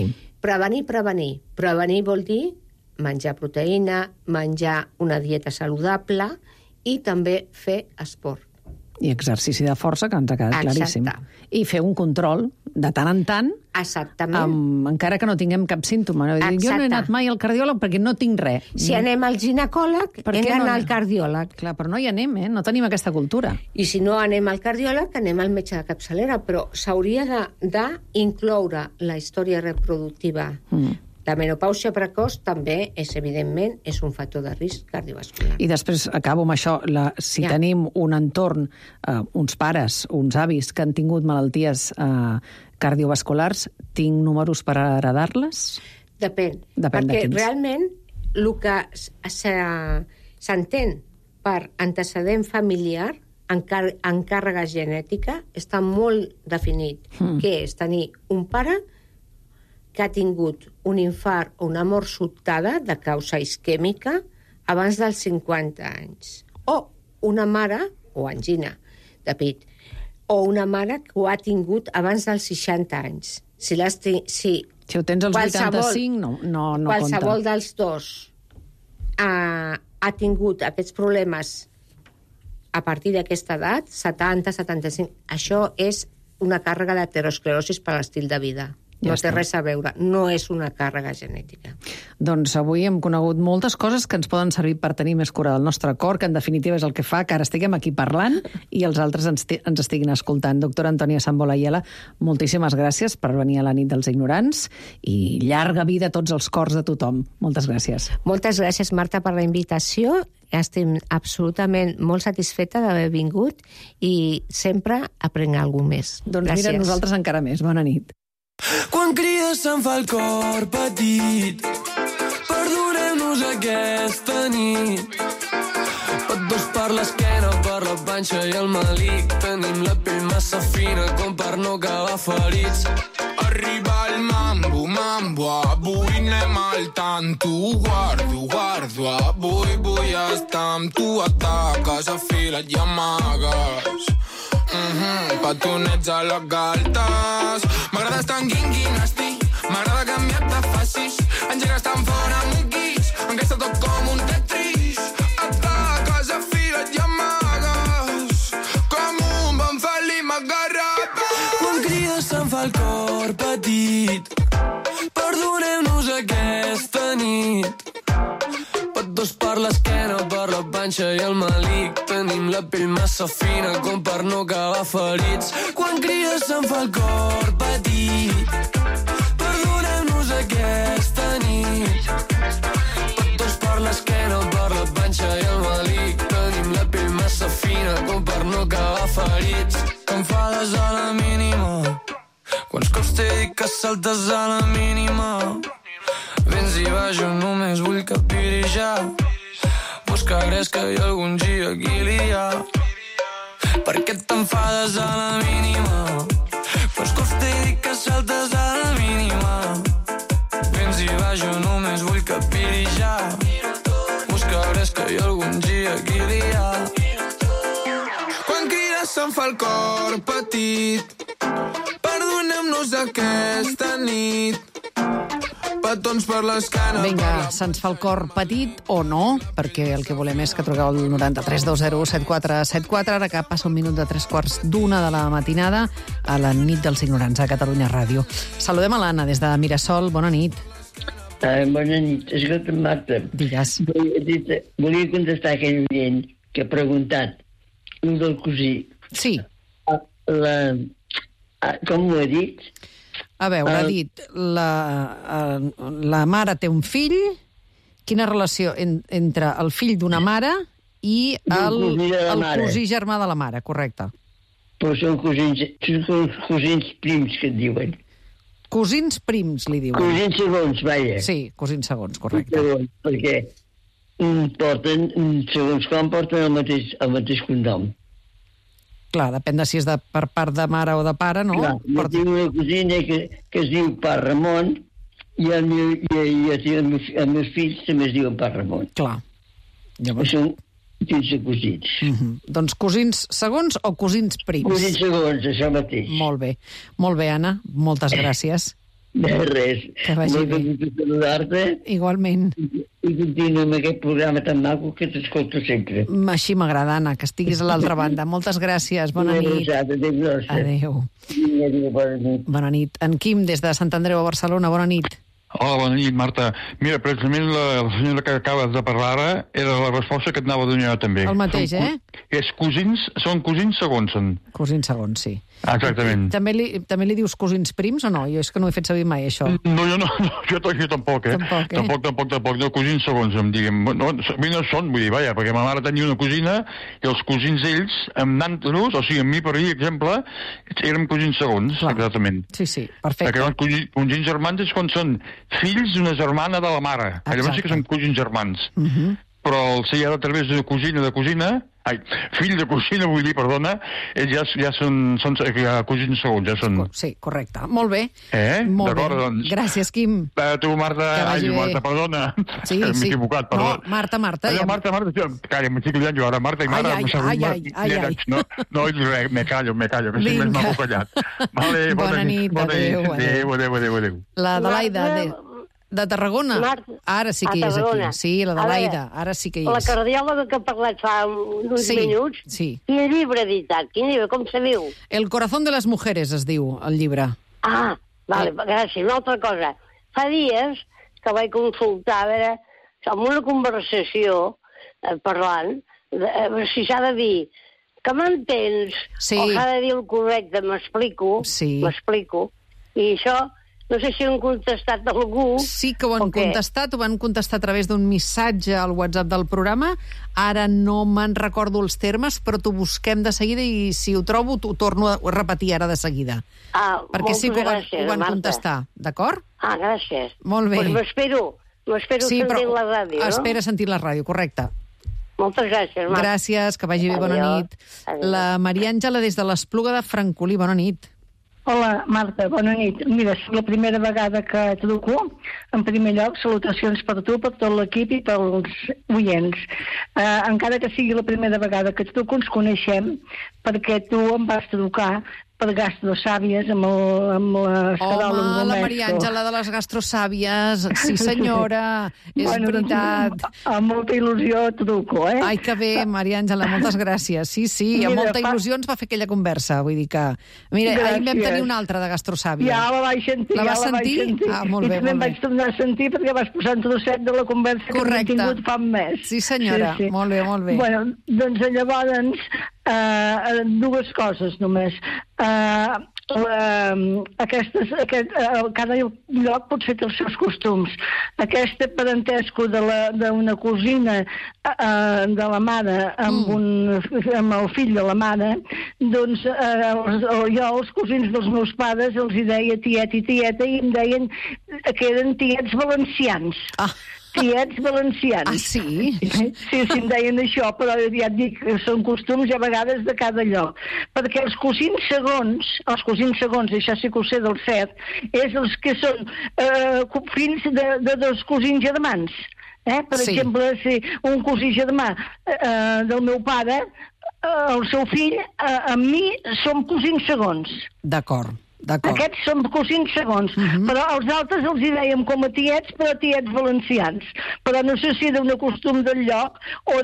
vol dir menjar proteïna, menjar una dieta saludable i també fer esport. I exercici de força, que ens ha quedat claríssim. I fer un control de tant en tant, encara que no tinguem cap símptoma. Jo no he anat mai al cardiòleg perquè no tinc res. Si anem al ginecòleg, hem d'anar al cardiòleg. Clar, però no hi anem, no tenim aquesta cultura. I si no anem al cardiòleg, anem al metge de capçalera, però s'hauria d'incloure la història reproductiva. La menopàusia precoç també evidentment, és un factor de risc cardiovascular. I després acabo amb això. Si tenim un entorn, uns pares, uns avis que han tingut malalties cardiovasculars, tinc números per heredar-les? Depèn. Perquè realment el que s'entén per antecedent familiar en càrrega genètica està molt definit, que és tenir un pare que ha tingut un infart o una mort sobtada de causa isquèmica abans dels 50 anys. O una mare, o angina de pit, o una mare que ho ha tingut abans dels 60 anys. Si ho tens als 85, no compta. Qualsevol dels dos ha tingut aquests problemes a partir d'aquesta edat, 70, 75, això és una càrrega d'aterosclerosi per l'estil de vida. No té res a veure, no és una càrrega genètica. Doncs avui hem conegut moltes coses que ens poden servir per tenir més cura del nostre cor, que en definitiva és el que fa que ara estiguem aquí parlant i els altres ens estiguin escoltant. Doctora Antònia Sambola Ayala, moltíssimes gràcies per venir a la nit dels ignorants i llarga vida a tots els cors de tothom. Moltes gràcies. Moltes gràcies, Marta, per la invitació estic absolutament molt satisfeta d'haver vingut i sempre aprenc alguna més. Doncs mira, nosaltres encara més. Bona nit. Quan crides se'n fa el cor petit, perdonem-nos aquesta nit. Dos per l'esquena, per la panxa i el malic. Tenim la pell massa fina com per no acabar ferits. Arriba el mambo, mambo, avui anem al tanto. Guardo, avui vull estar amb tu. Ataques, afila't i amagues. Petonets a les galtes. M'agrada estar en quinquinasti, m'agrada canviar-te facis. Engegues tan fora amb un guix, encaixes tot com un Tetris. Ataques, afila't i amagues, com un bon felí m'agarrat. Quan crides se'n fa el cor petit, perdonem-nos aquesta nit. Petons per l'esquena, per la panxa i el malic. Tenim la pell massa fina com per no acabar ferits. Quan crides se'n fa el cor petit, perdonem-nos aquesta nit. Petons per l'esquena, per la panxa i el malic. Tenim la pell massa fina com per no acabar ferits. T'enfades a la mínima, quants cops t'he dit que saltes a la mínima. Vens i va, jo només vull capirijar. Pues que creus que hi ha algun dia aquí li ha. Per què t'enfades a la mínima? Quants cops t'he dit que saltes a la mínima. Vens i va, jo només vull capirijar. Pues que creus que hi ha algun dia aquí li ha. Quan crides se'n fa el cor petit, perdonem-nos aquesta nit. Petons per l'esquena. Vinga, se'ns fa el cor petit o no, perquè el que volem és que truqueu al 93207474, ara que passa un minut de 3:15 de la matinada a la nit dels ignorants a Catalunya Ràdio. Saludem a l'Anna des de Mirasol. Bona nit. Bona nit. Escolta, Marta. Digues. Volia contestar aquell oient que ha preguntat, un del cosí. Sí. Com ho ha dit? A veure, ha dit, la mare té un fill, quina relació entre el fill d'una mare i el cosí germà de la mare, correcte. Però són cosins prims que et diuen. Cosins prims, li diuen. Cosins segons, vaja. Sí, cosins segons, correcte. Segons, perquè porten, segons com, porten el mateix cognom. Clar, depèn de si és per part de mare o de pare, no? Clar, jo tinc una cosina que es diu Pa Ramon i els meus fills també es diuen Pa Ramon. Clar. Llavors... Són fills de cosins. Doncs cosins segons o cosins prims? Cosins segons, això mateix. Molt bé, Anna. Moltes gràcies. De res. Que vagi bé. Molt saludar-te. Igualment. I continua amb aquest programa tan maco que t'escolto sempre. Així m'agrada, Anna, que estiguis a l'altra banda. Moltes gràcies. Bona nit. Adéu. Bona nit. En Quim, des de Sant Andreu a Barcelona. Bona nit. Hola, bona nit, Marta. Mira, precisament la senyora que acabes de parlar ara era la resposta que et anava a donar també. El mateix, Són cosins segons. Cosins segons, sí. Exactament. També li dius cosins prims o no? Jo és que no ho he fet servir mai, això. No, jo tampoc, Tampoc, no, cosins segons, diguem. No són, vull dir, vaja, perquè ma mare tenia una cosina i els cosins d'ells, amb nantos, o sigui, amb mi, per exemple, érem cosins segons, exactament. Sí, perfecte. Perquè cosins germans és quan són fills d'una germana de la mare. Llavors sí que són cosins germans. Però el ser a través de cosina, fill de cosina, vull dir, perdona, ja són cosins segons, ja són... Sí, correcte. Molt bé. Molt bé. Doncs. Gràcies, Quim. Tu, Marta, Marta, perdona. Sí. M'he equivocat, perdona. No, Marta. Marta, calla, m'estic liant jo ara, Marta i Mara. Ai. No, me callo, que si més m'ha callat. Bona nit, adéu. La Adelaida, de Tarragona? Ara sí que hi és aquí. Sí, la Adelaida, ara sí que hi és. La cardiòloga que ha parlat fa uns minuts, quin llibre ha editat? Quin llibre, com se diu? El corazón de les mujeres es diu, el llibre. Vale, gràcies. Una altra cosa. Fa dies que vaig consultar, a veure, amb una conversació parlant, a veure si s'ha de dir que m'entens o s'ha de dir el correcte, m'explico, i això No sé si han contestat algú... Sí que ho han contestat, ho van contestar a través d'un missatge al WhatsApp del programa. Ara no me'n recordo els termes, però t'ho busquem de seguida i si ho trobo t'ho torno a repetir ara de seguida. Perquè sí que ho van contestar, d'acord? Gràcies. Molt bé. Doncs m'espero sentir la ràdio, no? Espera sentir la ràdio, correcte. Moltes gràcies, Marta. Gràcies, que vagi bé, bona nit. La Maria Àngela des de l'Espluga de Francolí, bona nit. Hola, Marta, bona nit. Mira, és la primera vegada que truco. En primer lloc, salutacions per tu, per tot l'equip i pels oients. Encara que sigui la primera vegada que truco, ens coneixem, perquè tu em vas trucar per gastrosàvies amb l'escaròleg Home, la Maria Àngela de les gastrosàvies, sí senyora, és veritat. Doncs, amb molta il·lusió truco, Ai, que bé, Maria Àngela, moltes gràcies. Sí, amb molta il·lusió ens va fer aquella conversa, vull dir que... Mira, ahir vam tenir una altra de gastrosàvia. Ja la vaig sentir, La vas sentir? Molt bé, I també vaig tornar a sentir perquè vas posar un trosset de la conversa que hem tingut fa un mes. Sí, senyora, molt bé, molt bé. Bueno, doncs llavors, dues coses només. Cada lloc potser té els seus costums. Aquest parentesco d'una cosina de la mare amb el fill de la mare, doncs jo als cosins dels meus pares els hi deia tiet i tieta i em deien que eren tiets valencians. Tiets valencians. Ah, sí? Sí, em deien això, però ja et dic, són costums a vegades de cada lloc. Perquè els cosins segons, això sí que ho sé del cert, és els que són fills de dos cosins germans. Per exemple, si un cosí germà del meu pare, el seu fill, amb mi, som cosins segons. D'acord. Aquests són cosins segons, però els altres els hi dèiem com a tiets, però tiets valencians. Però no sé si d'un costum del lloc o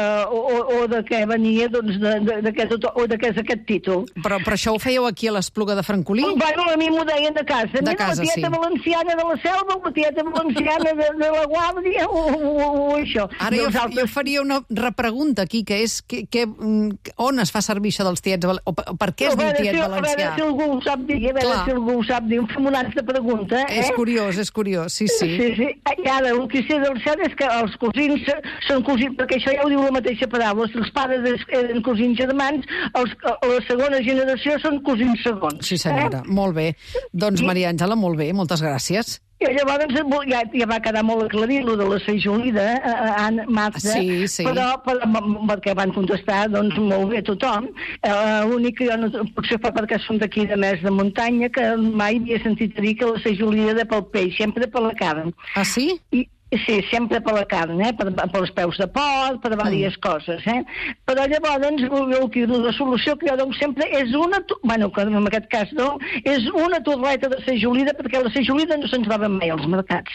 de què venia, doncs, de què és aquest títol. Però això ho fèieu aquí a l'Espluga de Francolí? Bueno, a mi m'ho deien de casa. De casa, la tieta valenciana de la Selva, la tieta valenciana de la Guàrdia, o això. Ara jo faria una repregunta aquí, que és on es fa servir això dels tiets, o per què es diu tiet valencià? A veure si algú ho sap dir. A veure si algú ho sap dir, un formulari de pregunta, És curiós, sí. I ara, el que sé del cert és que els cosins són cosins, perquè això ja ho diu la mateixa paraula, si els pares eren cosins germans, la segona generació són cosins segons. Sí, senyora, molt bé. Doncs, Maria Àngela, molt bé, moltes gràcies. I llavors ja va quedar molt aclarit lo de la Sejolida, Marta, però perquè van contestar doncs molt bé tothom. L'únic que jo no, potser fa perquè som d'aquí de més de muntanya, que mai havia sentit dir que la Sejolida era pel peix, sempre per la carn. Ah, sí? Sí, sempre per la carn, pels peus de porc, per diverses coses. Però llavors la solució que jo dono sempre és que en aquest cas és una torreta de Sejolida, perquè la Sejolida no se'n troba mai als mercats.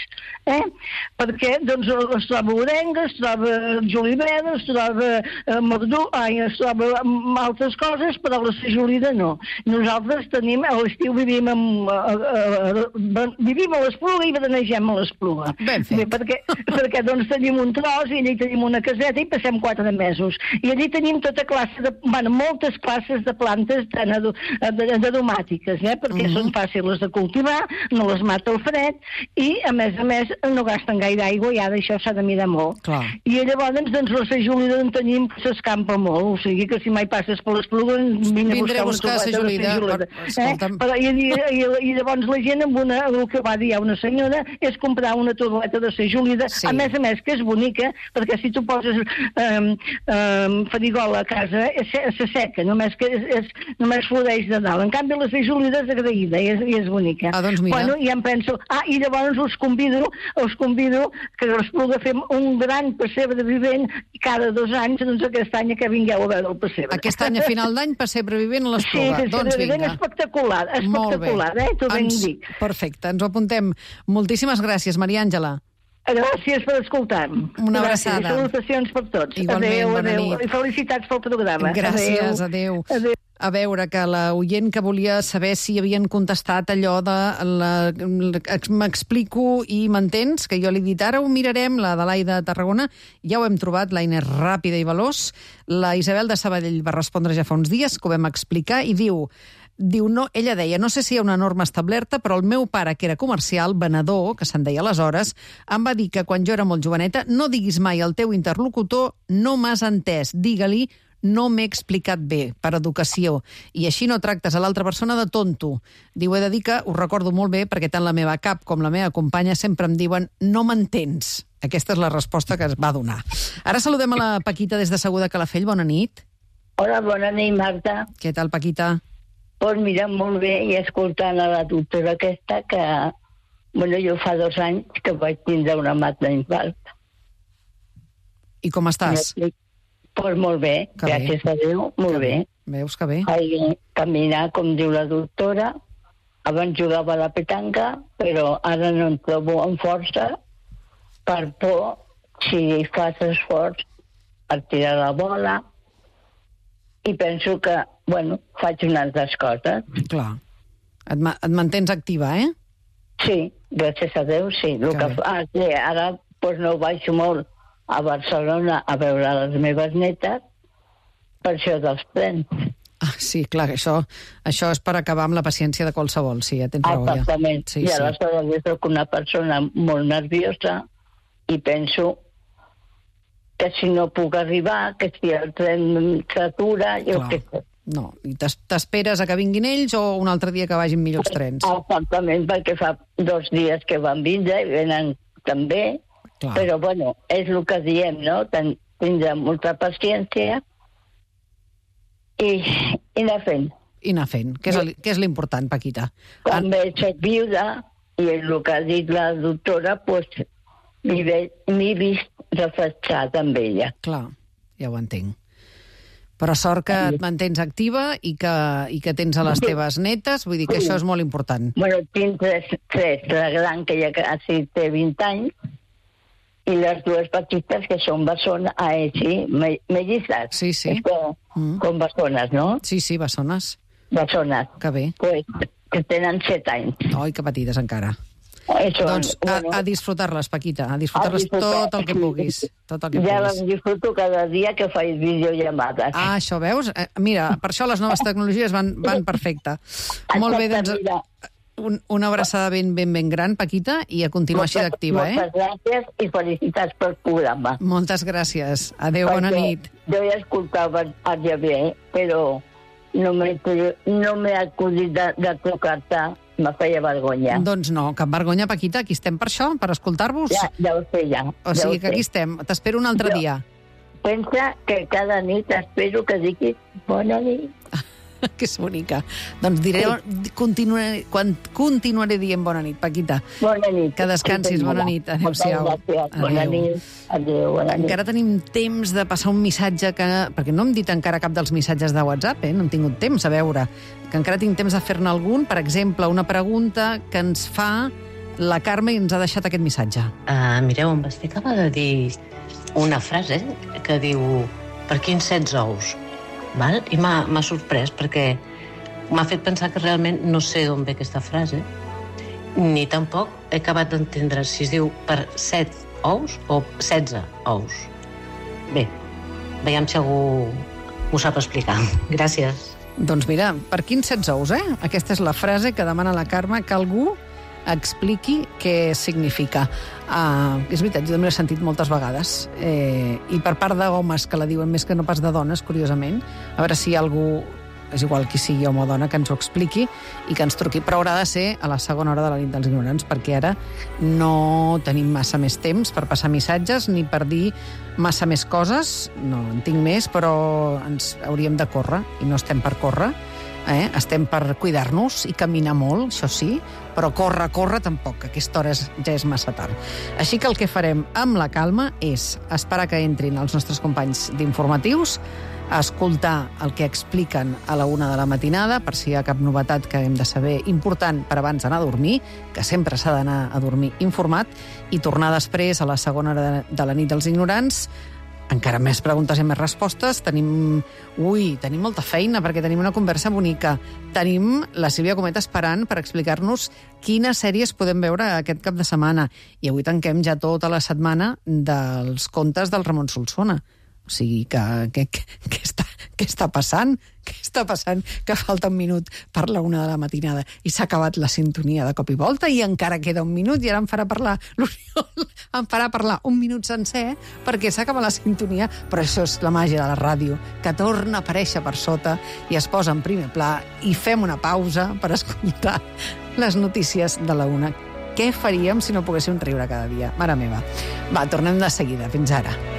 Perquè es troba orenga, es troba julivera, es troba mordú, es troba altres coses, però la Sejolida no. Nosaltres tenim, a l'estiu vivim a l'Espluga i berenegem a l'Espluga. Ben fet. Perquè doncs tenim un tros i allí tenim una caseta i passem 4 mesos. I allí tenim moltes classes de plantes aromàtiques, perquè són fàcils de cultivar, no les mata el fred i, a més, no gasten gaire aigua i ara això s'ha de mirar molt. I llavors, la Sejolida en tenim que s'escampa molt, o sigui que si mai passes per l'Espluga vindré a buscar la Sejolida. I llavors la gent, el que va dir una senyora, és comprar una torreta de Sejolida, a més, que és bonica, perquè si tu poses farigola a casa, s'asseca, només floreix de dalt. En canvi, la Sejolida és agraïda i és bonica. Doncs mira. Bueno, ja em penso... I llavors us convido que a l'Espluga fem un gran pessebre vivent cada 2 anys, doncs aquest any que vingueu a veure el pessebre. Aquest any, a final d'any, pessebre vivent a l'Espluga. Sí, pessebre vivent espectacular, t'ho ben dic. Perfecte, ens ho apuntem. Moltíssimes gràcies, Maria Àngela. Gràcies per escoltar-me. Una abraçada. Salutacions per tots. Igualment, bona nit. I felicitats pel programa. Gràcies, adéu. A veure, que l'oient que volia saber si havien contestat allò de m'explico i m'entens, que jo li he dit, ara ho mirarem, la de l'Aida de Tarragona, ja ho hem trobat, l'Aina és ràpida i veloç. La Isabel de Sabadell va respondre ja fa uns dies, que ho vam explicar, i diu: Diu, no, ella deia, no sé si hi ha una norma establerta, però el meu pare, que era comercial, venedor, que se'n deia aleshores, em va dir que quan jo era molt joveneta no diguis mai al teu interlocutor no m'has entès, digue-li no m'he explicat bé, per educació, i així no tractes a l'altra persona de tonto. Diu, he de dir que ho recordo molt bé perquè tant la meva cap com la meva companya sempre em diuen no m'entens. Aquesta és la resposta que es va donar. Ara saludem a la Paquita des de Segur de Calafell. Bona nit. Hola, bona nit, Marta. Què tal, Paquita? Doncs mira, molt bé, i escoltant a la doctora aquesta que, bueno, jo fa 2 anys que vaig tindre una mat d'infart. I com estàs? Doncs molt bé, que gràcies a Déu, molt bé. Veus que bé? Vaig caminar, com diu la doctora. Abans jugava a la petanca, però ara no em trobo amb força per por, si fas esforç, per tirar la bola. I penso que, bueno, faig unes altres coses. Clar. Et mantens activa, eh? Sí, gràcies a Déu, sí. Ara doncs no baixo molt a Barcelona a veure les meves netes per això dels trens. Ah, sí, clar, això és per acabar amb la paciència de qualsevol, sí, ja tens raó. Exactament, sí, i aleshores jo soc una persona molt nerviosa i penso que si no puc arribar, que si el tren s'atura, jo què sé. No, i t'esperes a que vinguin ells o un altre dia que vagin millors trens? Exactament, perquè fa 2 dies que van vindre i venen també. Clar. Però, bueno, és el que diem, no? Tindre molta paciència i anar fent. I anar fent. Què és l'important, Paquita? També soc viuda i el que ha dit la doctora, doncs m'he vist refrescada amb ella. Clar, ja ho entenc. Però sort que et mantens activa i que tens a les teves netes, vull dir que això és molt important. Bueno, tinc tres, la gran que ja quasi té 20 anys, i les 2 petites que són bessones, sí, mellizas. Sí, sí. Com bessones, no? Sí, sí, bessones. Bessones. Que bé. Pues, que tenen 7 anys. Oi, que petites encara. Doncs a disfrutar-les, Paquita, a disfrutar-les tot el que puguis. Ja les disfruto cada dia que faig videollamades. Ah, això veus? Mira, per això les noves tecnologies van perfecte. Molt bé, doncs una abraçada ben gran, Paquita, i a continuar així d'activa, Moltes gràcies i felicitats pel programa. Moltes gràcies. Adéu, bona nit. Jo ja escoltava el Javier, però no m'he acudit de trucar-te. Me feia vergonya. Doncs no, cap vergonya, Paquita. Aquí estem per això, per escoltar-vos. Ja ho sé, ja. O sigui que aquí estem. T'espero un altre dia. Pensa que cada nit espero que diguis bona nit. Que és bonica. Doncs continuaré dient bona nit, Paquita. Bona nit. Que descansis, bona nit. Adéu-siau. Bona nit. Adéu, bona nit. Encara tenim temps de passar un missatge perquè no hem dit encara cap dels missatges de WhatsApp, no hem tingut temps a veure. Que encara tinc temps de fer-ne algun. Per exemple, una pregunta que ens fa la Carme i ens ha deixat aquest missatge. Mireu, em acaba de dir una frase que diu per quins 16 ous? Val? I m'ha sorprès perquè m'ha fet pensar que realment no sé d'on ve aquesta frase, ni tampoc he acabat d'entendre si es diu per 7 ous o 16 ous. Bé, veiem si algú m'ho sap explicar. Gràcies. Doncs mira, per quins 16 ous, Aquesta és la frase que demana la Carme que algú expliqui què significa. És veritat, jo també l'he sentit moltes vegades. I per part d'homes que la diuen més que no pas de dones, curiosament. A veure si hi ha algú, és igual qui sigui home o dona, que ens ho expliqui i que ens truqui. Però haurà de ser a la segona hora de la nit dels ignorants, perquè ara no tenim massa més temps per passar missatges ni per dir massa més coses. No en tinc més, però ens hauríem de córrer i no estem per córrer. Estem per cuidar-nos i caminar molt, això sí, però córrer tampoc, que aquesta hora ja és massa tard. Així que el que farem amb la calma és esperar que entrin els nostres companys d'informatius, escoltar el que expliquen a la 1 de la matinada, per si hi ha cap novetat que hem de saber important per abans d'anar a dormir, que sempre s'ha d'anar a dormir informat, i tornar després a la segona hora de la nit dels ignorants, encara més preguntes i més respostes. Tenim molta feina perquè tenim una conversa bonica. Tenim la Sílvia Comet esperant per explicar-nos quines sèries podem veure aquest cap de setmana. I avui tanquem ja tota la setmana dels contes del Ramon Solsona. O sigui, què està passant? què està passant? Que falta un minut per la 1 de la matinada i s'ha acabat la sintonia de cop i volta i encara queda un minut i ara em farà parlar l'Oriol, em farà parlar un minut sencer perquè s'ha acabat la sintonia, però això és la màgia de la ràdio, que torna a aparèixer per sota i es posa en primer pla i fem una pausa per escoltar les notícies de la 1. Què faríem si no poguéssim riure cada dia? Mare meva. Va, tornem de seguida. Fins ara.